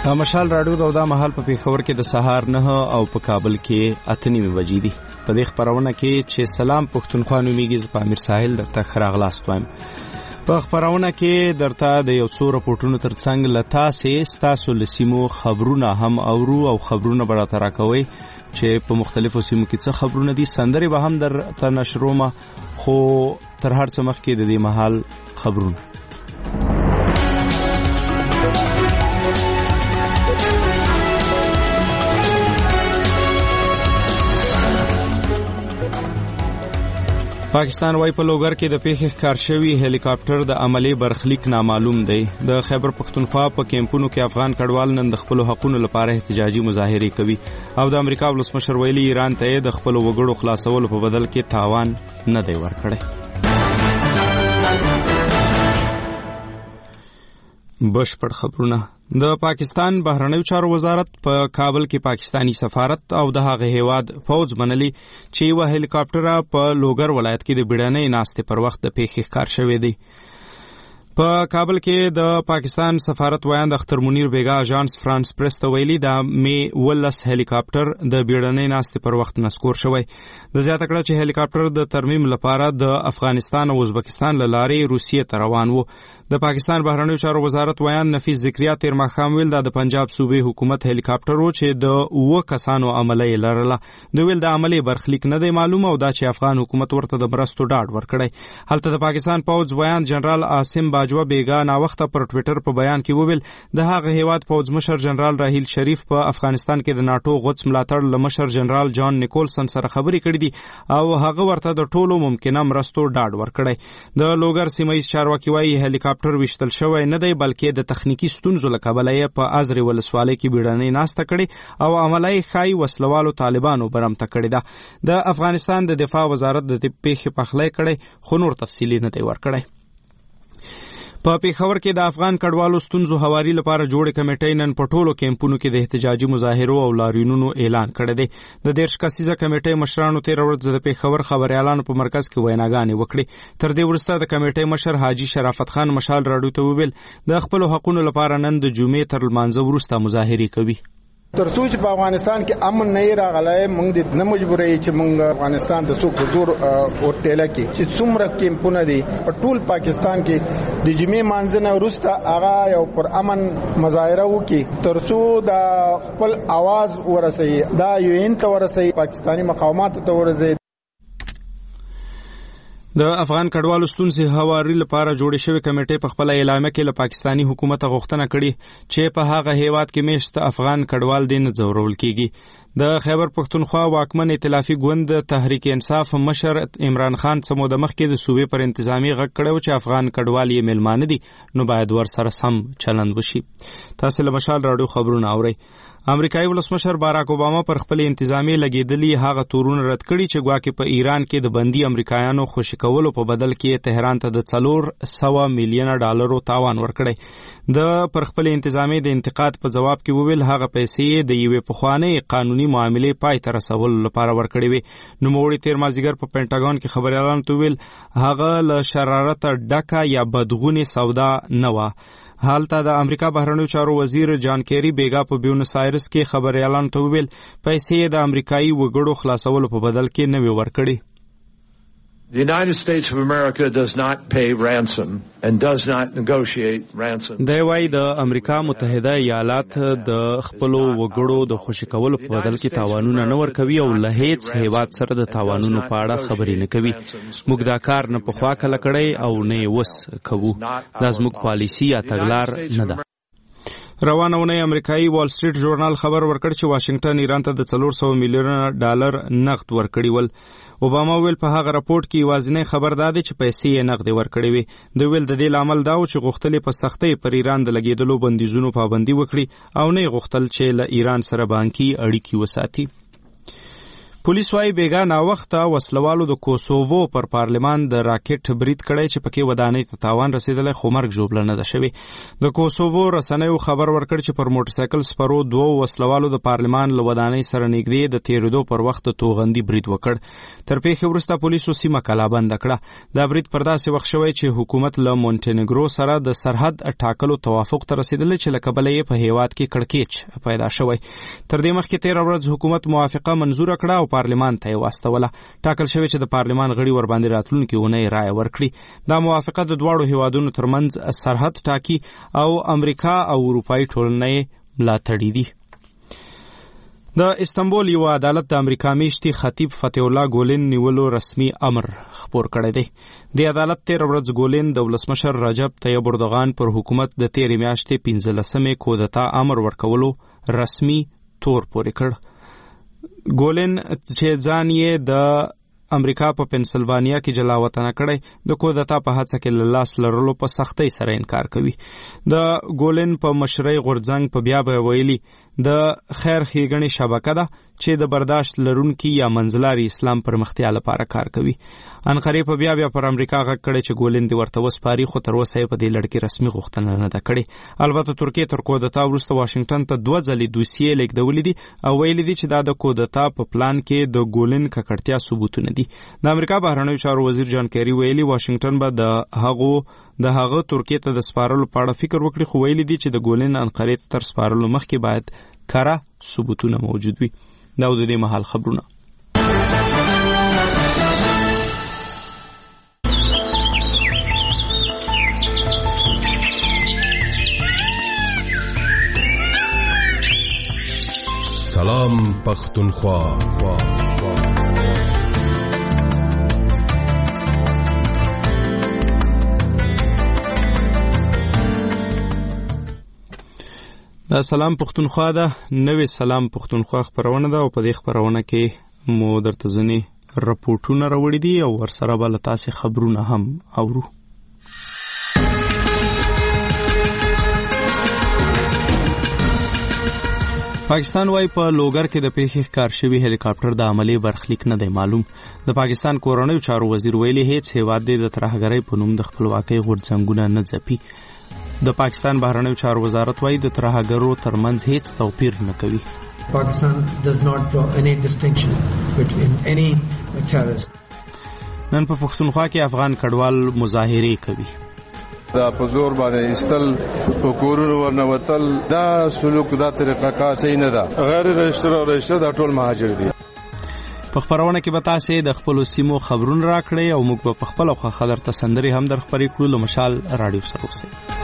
مشال راډیو دا مهال په پیښور کې د سهار 9 او په کابل کې 8 بجې دي. په دې خبرونه کې چې سلام پښتونخوا نومیږي ز په امیر ساحل درته خراغلاست وایم. په خبرونه کې درته د یو څو رپورټونو ترڅنګ لتاسې ستاسو لسیمو خبرونه هم اورو او خبرونه به راته راکوي چې په مختلفو سیمو کې څه خبرونه دي. سندرې به هم درته نشرومه، خو تر هر څه مخکې د دې مهال خبرونه. پاکستان وايي په لوګر کې د پیښې ښکار شوی هلیکاپټر د عملی برخلیک نامعلوم دی. د خیبر پښتونخوا په کیمپونو کې افغان کډوال نن د خپل حقوقو لپاره احتجاجي مظاهره کوي او د امریکا ولسمشر ویلي ایران ته د خپل وګړو خلاصولو په بدل کې تاوان نه دی ورکړی. بشپړ خبرونه. د پاکستان بهرنیو چارو وزارت په کابل کې پاکستانی سفارت او د هغه هیواد فوج منلي چې یو هلیکاپټر په لوګر ولایت کې د بیړنۍ ناستې پر وخت د پیښې ښکار شوی دی. په کابل کې د پاکستان سفارت ویاند اختر منیر بیگا اژانس فرانس پریس ته ویلي د می 12 هلیکاپټر د بیړنۍ ناستې پر وخت نسکور شوی. د زیاته کړه چې هلیکاپټر د ترمیم لپاره د افغانستان او ازبکستان له لارې روسیې ته روان و. د پاکستان بهرنیو چارو وزارت ویاند نفیس ذکریا تیر ماښام ویل د پنجاب صوبې حکومت هلیکاپټر و چې د 9 کسانو عملی لرله. دوی ویل د عملی برخلیک نه دی معلوم او دا چې افغان حکومت ورته د مرستو ډاډ ورکړی. هلته د پاکستان پوځ ویاند جنرال عاصم باجوه بیگا ناوخته پر ټویټر په بیان کې وویل د هغه هیواد پوځ مشر جنرال راهیل شریف په افغانستان کې د ناتو غوڅ ملاتړ له مشر جنرال جان نیکولسن سره خبرې کړې دي او هغه ورته د ټولو ممکنه مرستو ډاډ ورکړی. د لوګر سیمه ییز چارواکي وايي هلیکاپټر وشتل شوی نه دی بلکې د تخنیکی ستونزو له کبله یې په ازرې ولسوالۍ کې بیړنۍ ناسته کړې او عملی ښایي وسلوالو طالبانو برمته کړې ده. د افغانستان د دفاع وزارت د پیښې پخلی کړی خو نور تفصیلي نه دی ورکړی. په پیښور کې د افغان کډوالو ستونزو هواري لپاره جوړې کمیټې نن په ټولو کیمپونو کې د احتجاجي مظاهرو او لاریونونو اعلان کړی دی. د 13 کسیزه کمیټې مشرانو تیر ورځ د پیښور خبريالانو په مرکز کې ویناګانې وکړې. تر دې وروسته د کمیټې مشر حاجی شرافت خان مشال راډیو ته وویل د خپل حقوقو لپاره نن د جمعې تر لمانځه وروسته مظاهره کوي. ترڅو چې په افغانستان کې امن نه راغلی موږ د نه مجبورې چې موږ افغانستان د څوک حضور ورټیله کې چې څومره کیمپونه دي په ټول پاکستان کې د جمعې مانځنه وروسته هغه یو پر امن مظاهره وکړي ترڅو د خپل आवाज ورسوي دا UN ته ورسوي پاکستاني مقامات ته ورسوي. د افغان کډوالو ستونزې هواري لپاره جوړې شوې کمیټې په خپل اعلامیه کې له پاکستانی حکومت غوښتنه کړې چې په هغه هیواد کې میشت افغان کډوال دین ځورول کیږي. د خیبر پښتونخوا واکمن ائتلافي ګوند تحریک انصاف مشر عمران خان سمو د مخ کې د صوبې پر انتظامی غږ کړو چې افغان کډوال یې ملمانه دي نو باید ور سره سم چلند وشي. تاسو له مشال راډیو خبرونه اورئ. امریکایي ولسمشر باراک اوباما پر خپل انتظامی لګیدلي هغه تورونه رد کړي چې ګواکې په ایران کې د بندي امریکایانو خوشی کولو په بدل کې تهران ته د $400 میلیون تاوان ورکړي. د پر خپل انتظامی د انتقاد په جواب کې وویل هغه پیسې د یوې پخوانۍ قانوني معاملې پای ته رسولو لپاره ورکړي وي. نوموړي تیر مازدیګر په پینټاګون کې خبريالانو ته ویل هغه له شرارت ډکه یا بدغونې سودا نه و. حالته د امریکا بهرنیو چارو وزیر جان کیری بیگا په بیونس آیرس کې خبريالانو ته ویل پیسې د امریکایي وګړو خلاصولو په بدل کې نه وي ورکړي. The United States of America does not pay ransom and does not negotiate ransom. دی وايي د امریکا متحده ایالات د خپل وګړو د خوشی کولو په بدل کې تاوانونه نه ورکوي او له هیڅ هیواد سره د تاوانونو په اړه خبرې نه کوي. موږ دا کار نه پخوا کله کړی او نه وس کوو. دا زموږ پالیسی یا تګلار نه ده. روانه ونې امریکایي وال سټریټ ژورنال خبر ورکړ چې واشنگټن ایران ته د $400 میلیون نقد ورکړي ول. اوباما ویل په هغه راپورټ کې یوازینی خبر دا دی چې پیسې یې نقد ورکړي وي. دوی ویل د دې لامل دا و چې غوښتل په سختۍ پر ایران د لګیدلو بندیزونو پابندي وکړي او نه غوښتل چې له ایران سره بانکي اړیکې وساتي. پولیس وايي بیګا نا وخته وسلوالو د کوسووو پر پارلمان د راکټ برید کړی چې پکې ودانۍ ته تاوان رسیدلی خو مرګ ژوبله نه ده شوې. د کوسووو رسنیو خبر ورکړ چې پر موټر سایکل سپرو 2 وسلوالو د پارلمان له ودانۍ سره نږدې د تیریدو پر وخت توغندي برید وکړ. تر پیښې وروسته پولیسو سیمه کلابند کړه. دا برید پر داسې وخت شوی چې حکومت له مونټینګرو سره د سرحد ټاکلو توافق ته رسیدلی چې له کبله یې په هیواد کې کړکېچ پیدا شوی. تر دې مخکې 13 ورځ حکومت موافقه منظوره کړه او پارلمان ته یې واستوله. ټاکل شوی چې د پارلمان غړي ورباندې راتلونکي اونۍ رایه ورکړي. دا موافقه د دواړو هیوادونو ترمنځ سرحد ټاکي او امریکا او اروپایي ټولنه یې ملاتړي دي. د استنبول یو عدالت د امریکا میشتي خطیب فتح الله ګولین نیولو رسمي امر خپور کړی دی. د عدالت 13 ورځ ګولین د ولسمشر رجب طیب اردوغان پر حکومت د تیرې میاشتې 15 کودتا امر ورکولو رسمي تور پورې کړ. ګولین چې ځان یې د امریکا په پنسلوانیا کې جلا وطنه کړی د کودتا په هڅه کې له لاس لرلو په سختۍ سره انکار کوي. د ګولین په مشرۍ غورځنګ په بیا به ویلي د خیر ښېګڼې شبکه ده چې د برداشت لرونکي یا منځلاري اسلام پرمختیا لپاره کار کوي. انقرې په بیا پر امریکا غږ کړی چې ګولین دې ورته وسپاري خو تر اوسه یې په دې لړ کې رسمي غوښتنه نه ده کړې. البته ترکیې تر کودتا وروسته واشنګټن ته 2 ځلې دوسیې لیږدولې دي او ویلي دي چې دا د کودتا په پلان کې د ګولین ککړتیا ثبوتونه دي. د امریکا بهرنیو چارو وزیر جان کیری ویلي واشنګټن به د هغه ترکیې ته د سپارلو په اړه فکر وکړي خو ویلي دي چې د ګولین انقرې تر سپارلو مخکې باید کره ثبوتونه موجود وي. دا د دې مهال خبرونه. سلام پختونخوا. دا سلام پختونخوا ده. نوې سلام پختونخوا خبرونه ده او په دې خبرونه کې مو درته ځینې راپورټونه راوړي دي او ورسره به له تاسې خبرونه هم اورو. پاکستان وايي په لوګر کې د پیښې ښکار شوي هلیکاپټر د عملي برخلیک نه دی معلوم. د پاکستان کورنیو چارو وزیر ویلي هیڅ هیواد د ترهګرۍ په نوم د خپلواکۍ غورځنګونه نه ځپي. د پاکستان بهرنیو چارو وزارت وايي د ترهګرو ترمنځ هیڅ توپیر نه کوي. Pakistan does not draw any distinction between any terrorist. نن په پښتونخوا کې افغان کډوال مظاهرې کوي. دا په زور باندې استل په کورونو ورنوتل دا سلوک دا طریقه کار صحیح نه ده. غیر رجسټر دا ټول مهاجر دي. په خبرونه کې به تاسې د خپلو سیمو خبرونه راکړئ او موږ به په خپله خوښه درته سندرې هم در خپرې کړو. له مشال راډیو سره اوسئ.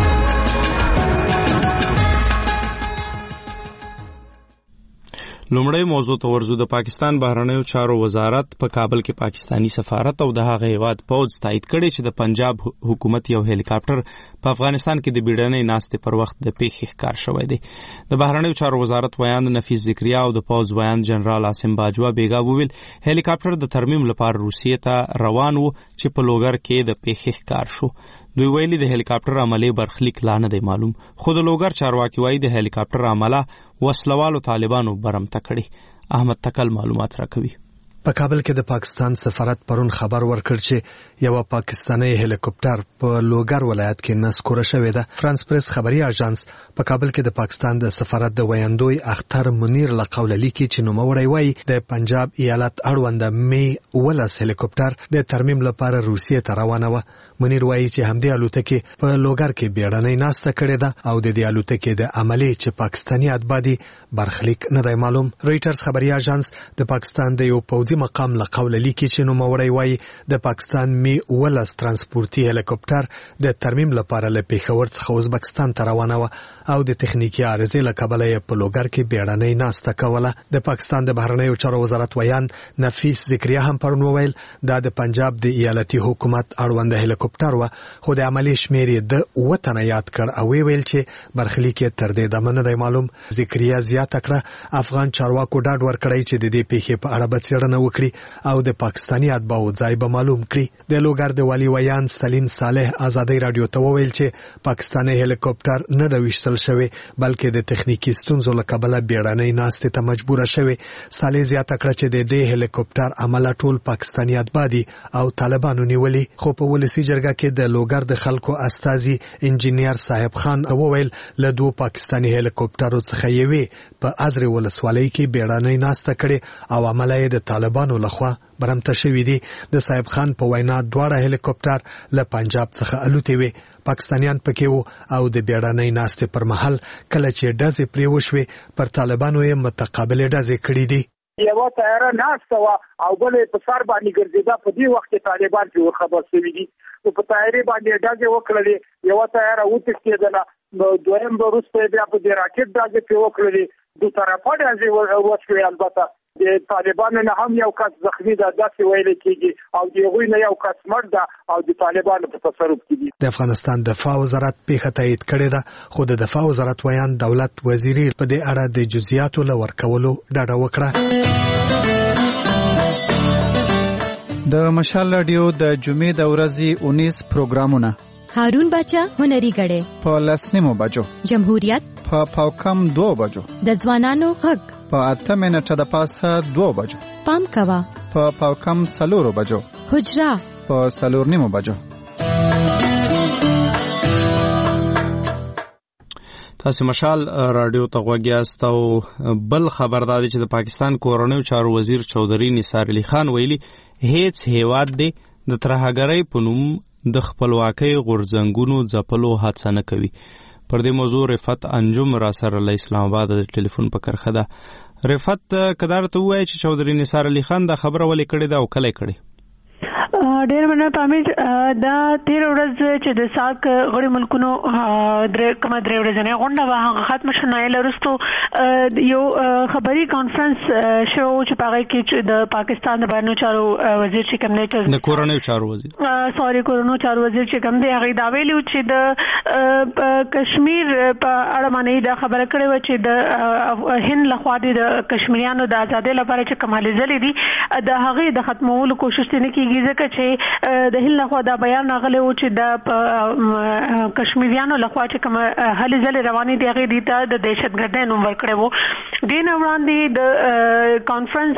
لومړی موضوع ته ورځو. د پاکستان بهرنیو چارو وزارت په کابل کې پاکستانی سفارت او د هغه هیواد پوځ تایید کړی چې د پنجاب حکومت یو هلیکاپټر په افغانستان کې د بیړنۍ ناستې پر وخت د پیښې ښکار شوی دی. د بهرنیو چارو وزارت ویان نفیس ذکریا او د پوځ ویان جنرال عاصم باجوا بیګا وویل هلیکاپټر د ترمیم لپاره روسیې ته روان و چې په لوګر کې د پیښې ښکار شو. دوی ویلي د هلیکاپټر عملي برخلیک لا نه دی معلوم خو د لوګر چارواکي وایي د هلیکاپټر عمله وسلوالو طالبانو برمته کړي. احمد تکل معلومات راکوي. په کابل کې د پاکستان سفارت پرون خبر ورکړ چې یو پاکستانی هلیکوپټر په لوګر ولایت کې نسکوره شوې ده. فرانس پریس خبري اژانس په کابل کې د پاکستان د سفارت د ویاندوی اختر منیر له قوله لیکي چې نوموړی وایي د پنجاب ایالت اړوند می 19 هلیکوپټر د ترمیم لپاره روسیې ته روانه و. منیر وایي چې همدې الوتکې په لوګر کې بیړنۍ ناسته کړې ده او د دې الوتکې د عملي چې پاکستاني اتباعي برخلیک نه دی معلوم. رويټرز خبري اژانس د پاکستان د یو پوځي مقام له قوله لیکي چې نوموړی وایي د پاکستان می 19 ترانسپورتي هلیکوپټر د ترمیم لپاره له پیښور څخه ازبکستان ته روانه و او د تخنیکی عارضې له کبله یې په لوګر کې بیړنۍ ناسته کوله. د پاکستان د بهرنیو چارو وزارت ویان نفیس ذکریا هم پرون وویل دا د پنجاب د ایالتي حکومت اړوند هلیکوپټر هلیکوپټر و خو د عملی شمیر د وطن یاد کړ او ویل چې برخلیک تر دې د منه د معلوم ذکریا زیاته کړه افغان چارواکو ډاډ ورکړی چې د دې پیښې په اړه به څېړنه وکړي او د پاکستاني اتباعو ځای به معلوم کړي د لوګر د والي ویان سلیم صالح آزادۍ رادیو ته وویل چې پاکستاني هلیکوپټر نه د وشتل شوی بلکې د تخنیکی ستونزو له کبله بیړنۍ ناستې ته مجبور شوی صالح زیاته کړه چې د دې هلیکوپټر عمل ټول پاکستاني اتباع دي او طالبانو نیولي خو په ولسی جرګه کې د لوګر د خلکو استازي انجینیر صاحب خان وویل له دوه پاکستاني هلیکوپټرو څخه یوې په ازرې ولسوالۍ کې بیړنۍ ناسته کړې او عمل یې د طالبانو لخوا برمته شوی دی د صاحب خان په وینا دواړه هلیکوپټر له پنجاب څخه الوتې وي پاکستانیان پکې وو او د بیړنۍ ناستې پر مهال کله چې ډزې پرې وشوې پر طالبانو یې متقابل ډزې کړې دي یو تیاره ناسته وه او بلې په سر باندې ګرځېده په دې وخت کې طالبان چې ورخبر شوي دي نو په تیارې باندې ډزې وکړلې یوه تیاره وتښتېدله دویم وروسته بیا په دې راکټ ډزې پرې وکړلې دو طرفه ډزې وشوې البته د طالبانو نه هم یو کس زخمی ده داسې ویل کېږي او د هغوی نه یو کس مړ ده او د طالبانو په تصرف کې دي د افغانستان دفاع وزارت پیښه تایید کړې ده خو د دفاع وزارت ویان دولت وزیري په دې اړه د جزئیاتو له ورکولو ډډه وکړه د مشال رادیو د جمعې د ورځې 19 پروګرامونه هارون بچا هنري غړې په لسنیمو بجو جمهوریت په پاوکم 2 بجو د ځوانانو غږ په 8 منټه د پاسه 2 بجو پام کوا په پاوکم 4 بجو حجرا په 4 بجو تاسو مشال رادیو ته غوږیاست او بل خبرداري چې د پاکستان کورنیو چارو وزیر چودھری نثار علي خان ویلي هیڅ هیواد دی د ترهګرۍ په نوم د خپلواکۍ غورځنګونو ځپلو هڅه نه کوي پر دې موضوع رفعت انجم را سره له اسلام آباد د ټلیفون په کرخه ده رفعت کدار ته وایي چې چودھری نثار علي خان دا خبره ولې کړې ده او کله کړې ډېر مننه پامیر دا تیر ورځ چې د ساک غړي ملکونو کومه درې ورځې غونډه وه هغه ختمه شوه نه وروسته یو خبري کانفرنس شو چې په هغه کې د پاکستان د بهرنیو چارو وزیر چې کوم دی د کورنیو چارو وزیر کورنیو چارو وزیر چې کوم دی هغه دا ویلي چې د کشمیر په اړه باندې دا خبره کړې وه چې د هند لخوا د کشمیریانو د ازادۍ لپاره چې کوم هلې ځلې دي د هغې د ختمولو کوشش نه کېږي ځکه چې د هند لخوا دا بیان راغلی و چې د کشمیریانو لخوا چې کوم هلې ځلې روانې دي هغې دې ته د دهشتګردۍ نوم ورکړی و دې نه وړاندې د کانفرنس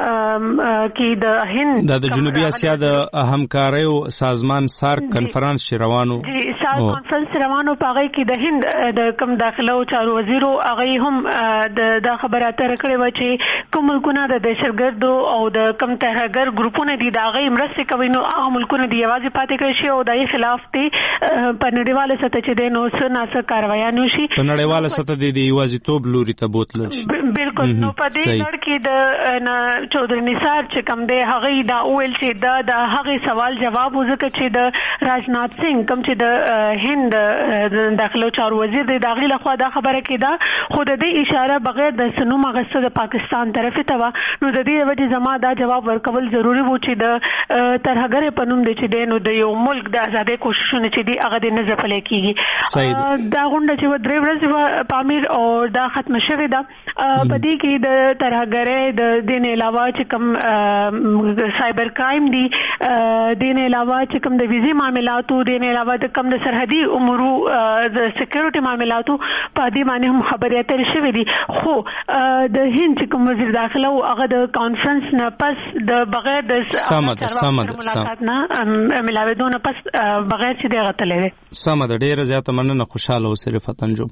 کې د هند د جنوبي اسیا د همکاریو سازمان سارک کنفرانس چې روانو سارک کنفرانس روانو په هغې کې د هند د کوم داخله چارو وزیرو هغې هم دا خبره اتره کړې وه چې کوم ملکونه د دهشتګردو او د کوم ترهګر ګروپونه دي د هغې مرستې کوي نو هغه ملکونه دي یوازې پاتې کړی شي او د یې خلاف دي په نړیواله سطح چې دی نو څه ناڅه کاروایان وشي په نړیواله سطح د یوازیتوب لوري ته بوتلل شي بالکل نو په دې لړ کې د چودھری نثار چې کوم دی هغې دا وویل چې د هغې سوال جواب وځکه چې د راجنات سنګ کوم چې د هند د داخلو چارو وزیر دی د هغې لخوا دا خبره کېده خو د دې اشاره بغیر د سنوم اخیسته د پاکستان طرفې ته وه نو د دې وجې زما دا جواب ورکول ضروري و چې د ترهګرۍ په نوم دی چې دی نو د یو ملک د ازادۍ کوششونه چې دي هغه دې نه ځپلی کېږي دا غونډه چې 3 ورځې پامیر او دا ختمه شوې ده په دې کې د ترهګرۍ د دې نه علاوه چې کوم سایبر کرایم دي دې نه علاوه چې کوم د ویزې معاملاتو دې نه علاوه د کوم د سرحدي امورو د سکیورټي معاملاتو په دې باندې هم خبرې اترې شوې دي خو د هند چې کوم وزیر داخله و هغه د کانفرنس نه پس د بغیر د ملاقات نه ملاوېدو نه پس بغیر چې دی هغه تللی دی سمه ده ډېره زیاته مننه خوشحاله اوسې رفعت انجم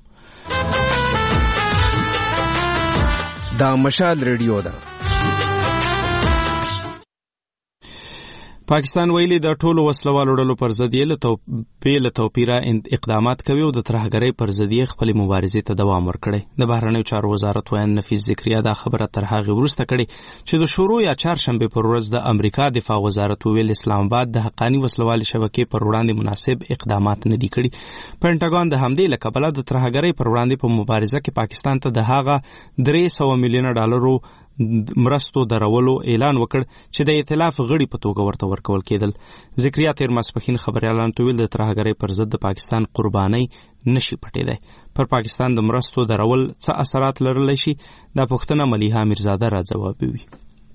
دا مشال ریډیو ده پاکستان ویلي د ټولو وسلوالو ډلو پر ضد یې له توپیره اقدامات کوي او د ترهګرۍ پر ضد یې خپلې مبارزې ته دوام ورکړی د بهرنیو چارو وزارت ویان نفیس ذکریا دا خبره تر هغې وروسته کړې چې د شروع یا چهارشنبې پر ورځ د امریکا دفاع وزارت وویل اسلام آباد د حقاني وسلوالې شبکې پر وړاندې مناسب اقدامات نه دي کړي پینټاګون د همدې له کبله د ترهګرۍ پر وړاندې په مبارزه کې پاکستان ته د هغه $300 ملیونه مرستو درولو اعلان وکړ چې د ائتلاف غړي په توګه ورته ورکول کېدل. ذکریا تیر ماسپښین خبريالانو ته ویل د ترهګرۍ پر ضد د پاکستان قرباني نشي پټېدای. پر پاکستان د مرستو درول څه اثرات لرلی شي دا پوښتنه ملیحه میرزاده را ځوابوي.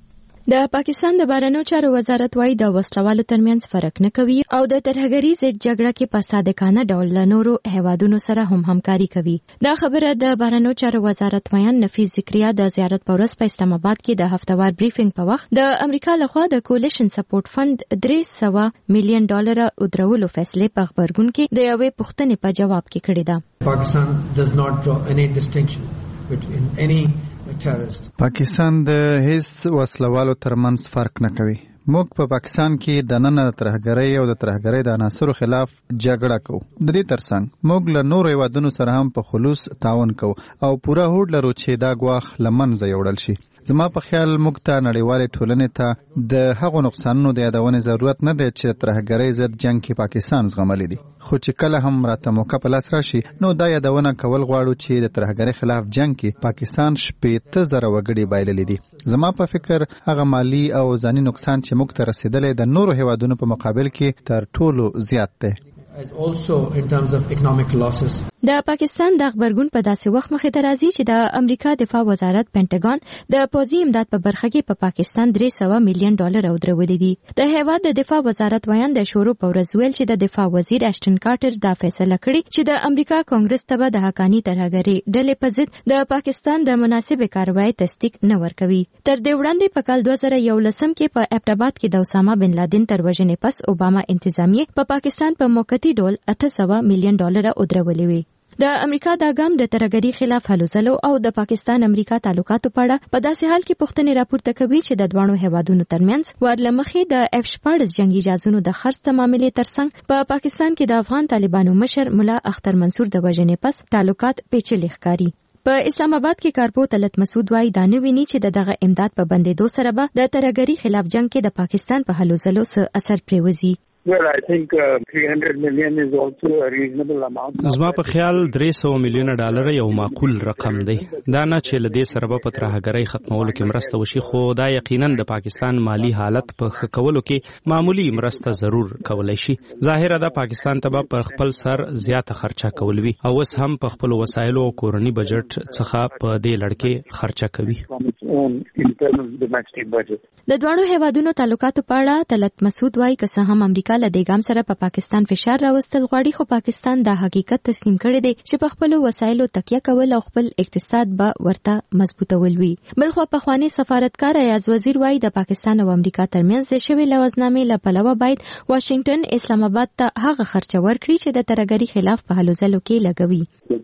د پاکستان د بهرنیو چارو وزارت وايي د وسلوالو ترمنځ فرق نه کوي او د ترهګرۍ ضد جګړه کې په صادقانه ډول له نورو هیوادونو سره هم همکاري کوي. دا خبره د بهرنیو چارو وزارت ویان نفیس ذکریا د زیارت په ورځ په اسلام آباد کې د هفتوار بریفینګ په وخت د امریکا لخوا د کولیشن سپورټ فند $300 میلیون ودرولو فیصله په خبرګون کې د یوې پوښتنې په جواب کې کړې ده. Pakistan does not draw any distinction between any پاکستان د هیڅ وسلوالو ترمنځ فرق نه کوي. موږ په پاکستان کې د نن ترهګرۍ او د ترهګرۍ د عناصرو خلاف جګړه کوو. د دې ترڅنګ موږ له نورو هیوادونو سره هم په خلوص تعاون کوو او پوره هوډ لرو چې دا ګواښ له منځه یوړل شي. زما په خیال موږ ته نړیوالې ټولنې ته د هغو نقصانونو د یادونې ضرورت نه دی چې د ترهګرۍ ضد جنګ کې پاکستان زغملی دی. خو چې کله هم راته موقع په لاس راشي نو دا یادونه کول غواړو چې د ترهګرۍ خلاف جنګ کې پاکستان 70,000 وګړي بایللي دي. زما په فکر هغه مالی او ځاني نقصان چې موږ ته رسیدلی د نورو هیوادونو په مقابل کې تر ټولو زیات دی. Also in terms of economic losses. د پاکستان د خبرګون په داسې وخت مخې ته راځي چې د امریکا دفاع وزارت پینټاګون د پوځي امداد په برخه کې په پاکستان $300 میلیون ودرولي دي. د هیواد د دفاع وزارت ویان د شروع په ورځ ویل چې د دفاع وزیر اشټن کارټر دا فیصله کړې چې د امریکا کانګرس ته د حقانی ترهګرۍ ډلې په ضد د پاکستان د مناسبې کاروایی تصدیق نه ورکوي. تر دې وړاندې په کال 2011 کې په ابټاباد کې د اسامه بن لادن تر وژنې پس اوباما انتظامیه په پاکستان په موقتی ډول $800 میلیون ودرولي وي. د امریکا دا ګام د ترهګرۍ خلاف هلو ځلو او د پاکستان امریکا تعلقاتو په اړه په داسې حال کې پوښتنې راپورته کوي چې د دوانو هیوادونو ترمنځ ورلمخې د F-14 جنگي جهازونو د خرڅ ته معاملې ترڅنګ په پاکستان کې د افغان طالبانو مشر مولا اختر منصور د وژنې پس تعلقات پیچلي ښکاري. په اسلام آباد کې کارپو طلعت مسعود وايي دا نه ویني چې دغه امداد په بندېدو سره به د ترهګرۍ خلاف جنگ کې د پاکستان په هلو ځلو څه اثر پرېوځي. Well, I think $300 million is also a reasonable amount. زما په خیال $300 میلیون یو معقول رقم دی. دا نه چې له دې سره په ترهګرۍ ختمولو کې مرسته وشي، خو دا یقینا د پاکستان مالی حالت په ښه کولو کې معمولی مرسته ضرور کولای شي. ظاهره ده پاکستان ته په خپل سر زیاته خرچه کول وي او اوس هم په خپل وسایلو او کورنی بجټ څخه په دې لړ کې خرچه کوي. د دوانو هیوادونو تعلقاتو په اړه طلعت مسعود وايي که څه هم امریکا له دې ګام سره په پاکستان فشار راوستل غواړي، خو پاکستان دا حقیقت تسلیم کړی دی چې په خپل وسایلو تکیه کول او خپل اقتصاد به ورته مضبوطول وي. بلخو پخوانی سفارتکار ایاز وزیر وايي د پاکستان او امریکا ترمنځ د شوی لوزنامې له پلوه باید واشنگټن اسلام آباد ته هغه خرچه ورکړي چې د ترهګرۍ خلاف په هلو ځلو کې لګوي.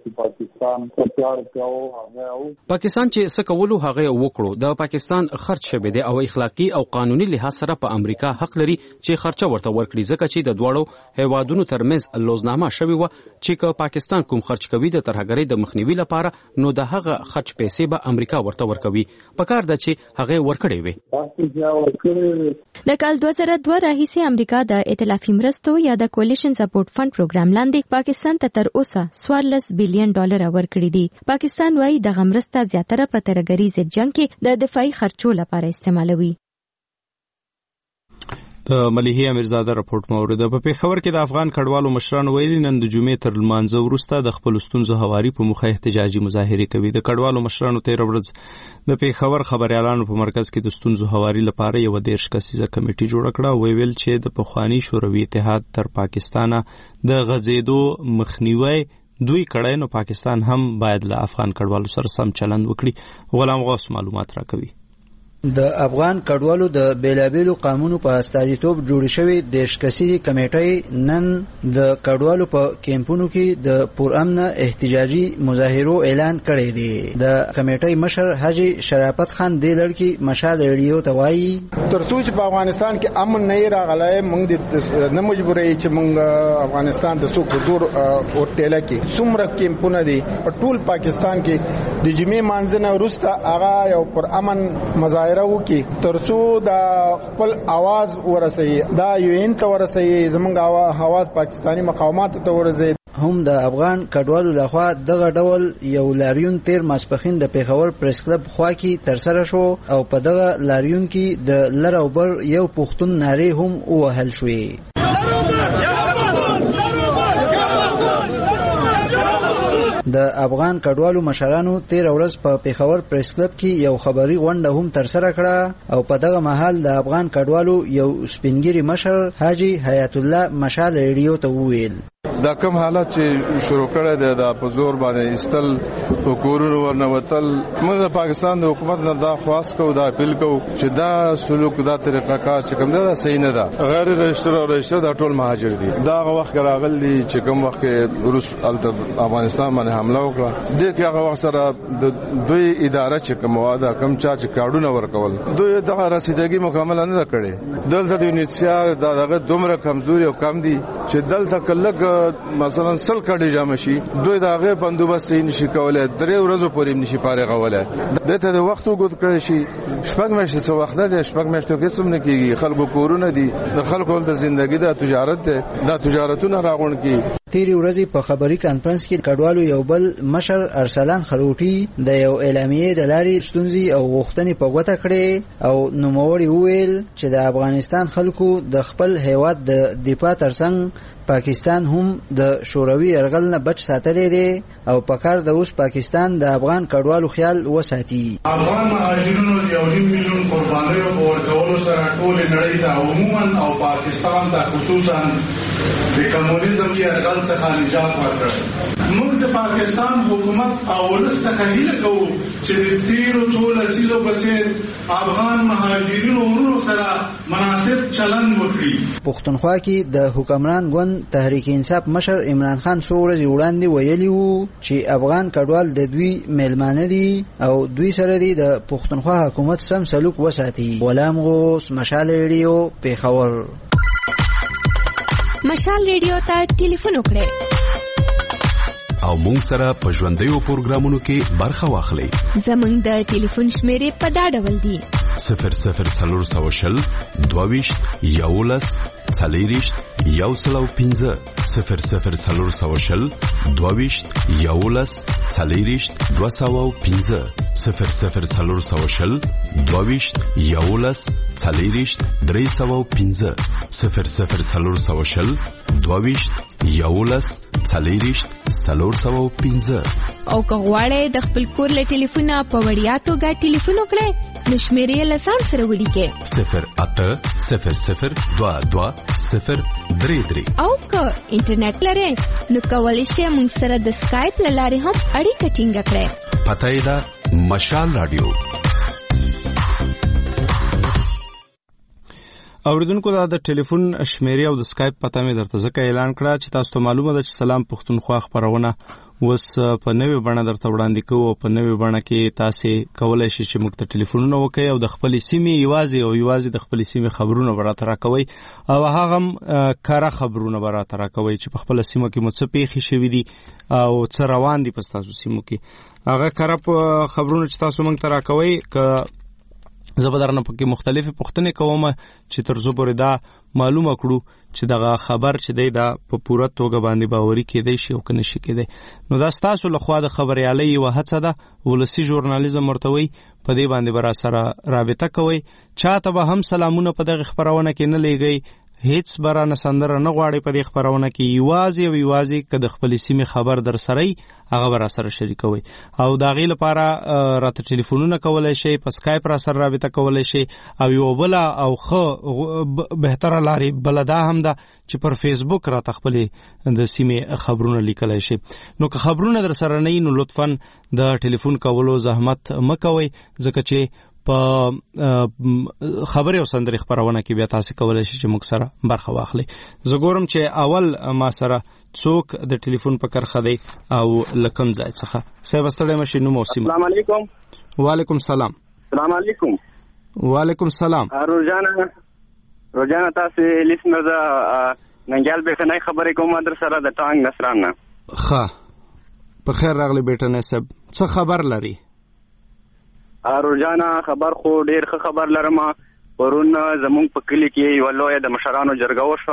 پاکستان چې څه کولو هغه وکړو. د پاکستان خرچ شوی دی او اخلاقی او قانوني لحاظ سره په امریکا حق لري چې خرچه ورته ورکړي، ځکه چې د دواړو هیوادونو ترمنځ لوزنامه شوی و چې که پاکستان کوم خرچ کوي د ترهګرۍ د مخنیوي لپاره نو د هغه خرچ پیسې به امریکا ورته ورکوي. پکار ده چې هغه ورکړي وي. د کال 2002 راهیسې امریکا د ائتلافي مرستو یا د کولیشن سپورټ فند پروګرام لاندې پاکستان ته تر اوسه $14 بیلیون ورکړي دي. پاکستان وايي د غمرسته زیاتره په ترهګرۍ ضد جنگ کې د دفاعي خرچو لپاره استعمالوي. د ملیحه امیرزاده راپورټ مورد په پیښور کې د افغان کډوالو مشران ویلي نن د جمعې تر لمانځه وروسته د خپل ستونزو هواري په مخه احتجاجي مظاهره کوي. د کډوالو مشرانو 13 ورځ د پیښور خبريالانو په مرکز کې د ستونزو هواري لپاره یو 13 کسیزه کمیټه جوړ کړه او ویل چې د پخوانی شوروي اتحاد تر پاکستانه د غزیدو مخنیوي دوی کړای، نو پاکستان هم باید له افغان کډوالو سره سم چلند وکړي. غلام غوث معلومات راکوي. د افغان کډوالو د بیلابیلو قانونو په استازیتوب جوړ شوی د شکسي کمیټې نن د کډوالو په کیمپونو کې د پرامن احتجاجي مظاهرو اعلان کړی دی. د کمیټې مشر حاجی شرافت خان د لړکی مشال ریډیو ته وایي ترڅو چې په افغانستان کې امن نه راغلی موږ نه مجبورې چې موږ افغانستان د څوک زور هوټل کې څومره کیمپونه دي په ټول پاکستان کې د جمعې مانځنه وروسته هغه یو پرامن مظاهره وکي ترڅو دا خپل आवाज ورسوي، دا UN ته ورسوي، زمونږ आवाज پاکستانی مقامات ته ورسوي. هم د افغان کډوالو لخوا دغه ډول یو لاریون تیر ماسپخین د پیښور پریس کلب خوا کې ترسره شو او په دغه لاریون کې د لر او بر یو پښتون نارې هم ووهل شوې. د افغان کډوالو مشرانو تیر ورځ په پیښور پریس کلب کې یو خبري غونډه هم ترسره کړه او په دغه مهال د افغان کډوالو یو سپینګری مشر حاجی حیات الله مشال ریډیو ته وویل دا کوم حالت چې شروع کړی دی دا په زور باندې ایستل په کورونو ورنوتل موږ د پاکستان د حکومت نه دا خواست کوو دا اپیل کوو چې دا سلوک دا طریقه کار چې کوم دا صحیح نه ده. غیر رجسټر دا ټول مهاجر دي. دا هغه وخت راغلي دي چې کوم وخت کې روس افغانستان باندې حمله وکړه د هغه وخت سره د دوی اداره چې کوم واده کم چا چې کارډونه ورکول دوی دغه رسیدګي مکمل نه کړي. دلته د یونیسیار دغه دومره کمزوري او کم دي چې دلته کلک مثلا سل کډي جام شي دوی دا غي بندوبست نشي کولای 3 ورځې پورې نشي فارغوله. دته د وخت وګت کړی شي شپږ میاشتې څو وخت ده شپږ میاشتې کې څومره کیږي خلکو کورونه دي د خلکو د ژوندۍ د تجارت ده د تجارتونه راغون کی. تیری ورځې په خبري کانفرنس کې کډوالو یو بل مشر ارسلان خروټي د یو اعلامیې د لارې ستونزې او غوښتنې په غوته کړې او نوموړي وویل چې د افغانستان خلکو د خپل هیواد د دفاع ترڅنګ پاکستان هم د شوروي یرغل نه بچ ساتلی دی او پکار د اوس پاکستان د افغان کډوالو خیال وساتي. افغان مهاجرینو د 1.5 میلیون قربانیو په ورکولو سره ټول نړۍ ته عموما او پاکستان ته خصوصا د کمونیزم یرغل څخه نجات ورکړ. موږ د پاکستان حکومت او ولس څخه هیله کوو چې د تیرو ټول اصیلو بچیر افغان مهاجرینو ورونو سره مناسب چلند وکړي. پښتونخوا کې د حکمران ګوند تحریک انصاف مشر عمران خان څو ورځې وړاندې ویلي وو چې افغان کډوال د دوی میلمانه دي او دوی سره دي د پښتونخوا حکومت سم سلوک وساتي. غلام غوث مشال ریډیو پیښور. مشال ریډیو ته ټلیفون وکړئ او مونږ سره په ژوندیو پروګرامونو کې برخه واخلئ. زمونږ د ټلیفون شمیرې په دا ډول دي 00 22 11 40 105 00 22 11 40 205 00 22 11 40 305 00 22 11 40 305 او که غواړئ د خپل کور له ټلیفونه په وړیا توګه ټلیفون وکړئ نو شمیرې له ځان سره ولیکئ 0800 22 033 او که انټرنیټ لرئ نو کولی شئ موږ سره د سکایپ له لارې هم اړیکه ټینګه کړئ. پته یې ده مشال رادیو. اوریدونکو دا د ټلیفون شمیرې او د سکایپ پته مې درته ځکه اعلان کړه چې تاسو ته معلومه ده چې سلام پښتونخوا خبرونه اوس په نوې بڼه درته وړاندې کوو او په نوې بڼه کې تاسو کولای شئ چې موږ ته ټلیفونونه وکړئ او د خپل سیمې یوازې د خپل سیمې خبرونه براته راکوي او هغه هم کاره خبرونه براته راکوي چې په خپل سیمه کې مو څه پیښې شوي دي او څه روان دي په تاسو سیمو کې. هغه کاره خبرونه چې تاسو موږ ته راکوي که زبردرنه پکې مختلفه پوښتنې کوم چې تر څو پورې دا معلومه کړو چې دغه خبر چې دی دا په پوره توګه باندې باوري کېدی شي او کنه شي کېدی. نو دا ستاسو له خوا د خبريالۍ یو هڅه ده ولسی ژورنالیزم ورتوي په دې باندې برا سره رابطه کوي. چاته به هم سلامونه په دغه خبرونه کې نه لګي هیڅ برانه سندره نه غواړي په دې خبرونه کې یوازې که د خپل سیمې خبر در سره هغه برا سره شریکوي او دا غي لپاره راته ټلیفونونه کولای شي په سکایپ را سره رابطه کولای شي او یو بل او خو بهتره لاري بلدا هم ده چې پر فیسبوک را تخپل د سیمې خبرونه لیکلای شي. نو که خبرونه در سره نه نو لطفاً د ټلیفون کولو زحمت مکوئ ځکه چې په خبره او سندري خبرونه کې بیا تاسو کولای شئ چې موږ سره برخه واخلئ. زه ګورم چې اول ما سره څوک د ټلیفون په کرخه دی او لکم ځای څخه صاحب ستړی مشي نو موسم. السلام علیکم. وعلیکم السلام. السلام علیکم. وعلیکم السلام. روزانه تاسو لیسنر دا ننګال به نه خبرې کوم در سره د ټانګ نصران نه. ښه په خیر راغلی بیٹه نه صاحب څه خبر لري؟ روزانه خبر خو ډیر ښه خبر لرم. پرون زمونږ په کلی کې یو لوی د مشرانو جرګه وشوه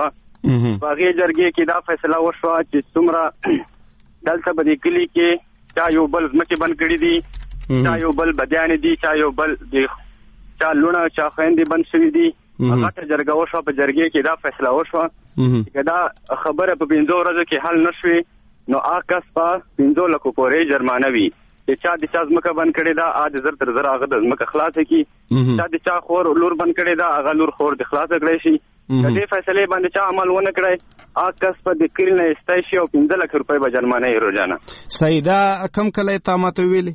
په هغې جرګې کې دا فیصله وشوه چې څومره دلته به د کلي کې چا یو بل ځمکې بند کړي دي، چا یو بل بدیانې دي، چا یو بل چا لونه چا خویندې بند شوي دي. غټه جرګه وشوه، په جرګې کې دا فیصله وشوه چې دا خبره په 5 ورځو کې حل نشوي نو هغه کس په 5 لکو پورې جرمانه وي. چې چا د چا ځمکه بند کړې ده هغه زر تر زر هغه د ځمکه خلاصه کړي، چا د چا خور لور بند کړې ده هغه لور خور د خلاصه کړی شي. د دې فیصلې باندې چا عمل ونه کړی هغه کس په د کلي نه ایستی شي او 15 لک روپۍ به جرمانه یې روزانه. صحیح. دا کم کلی تا ماته ویلي؟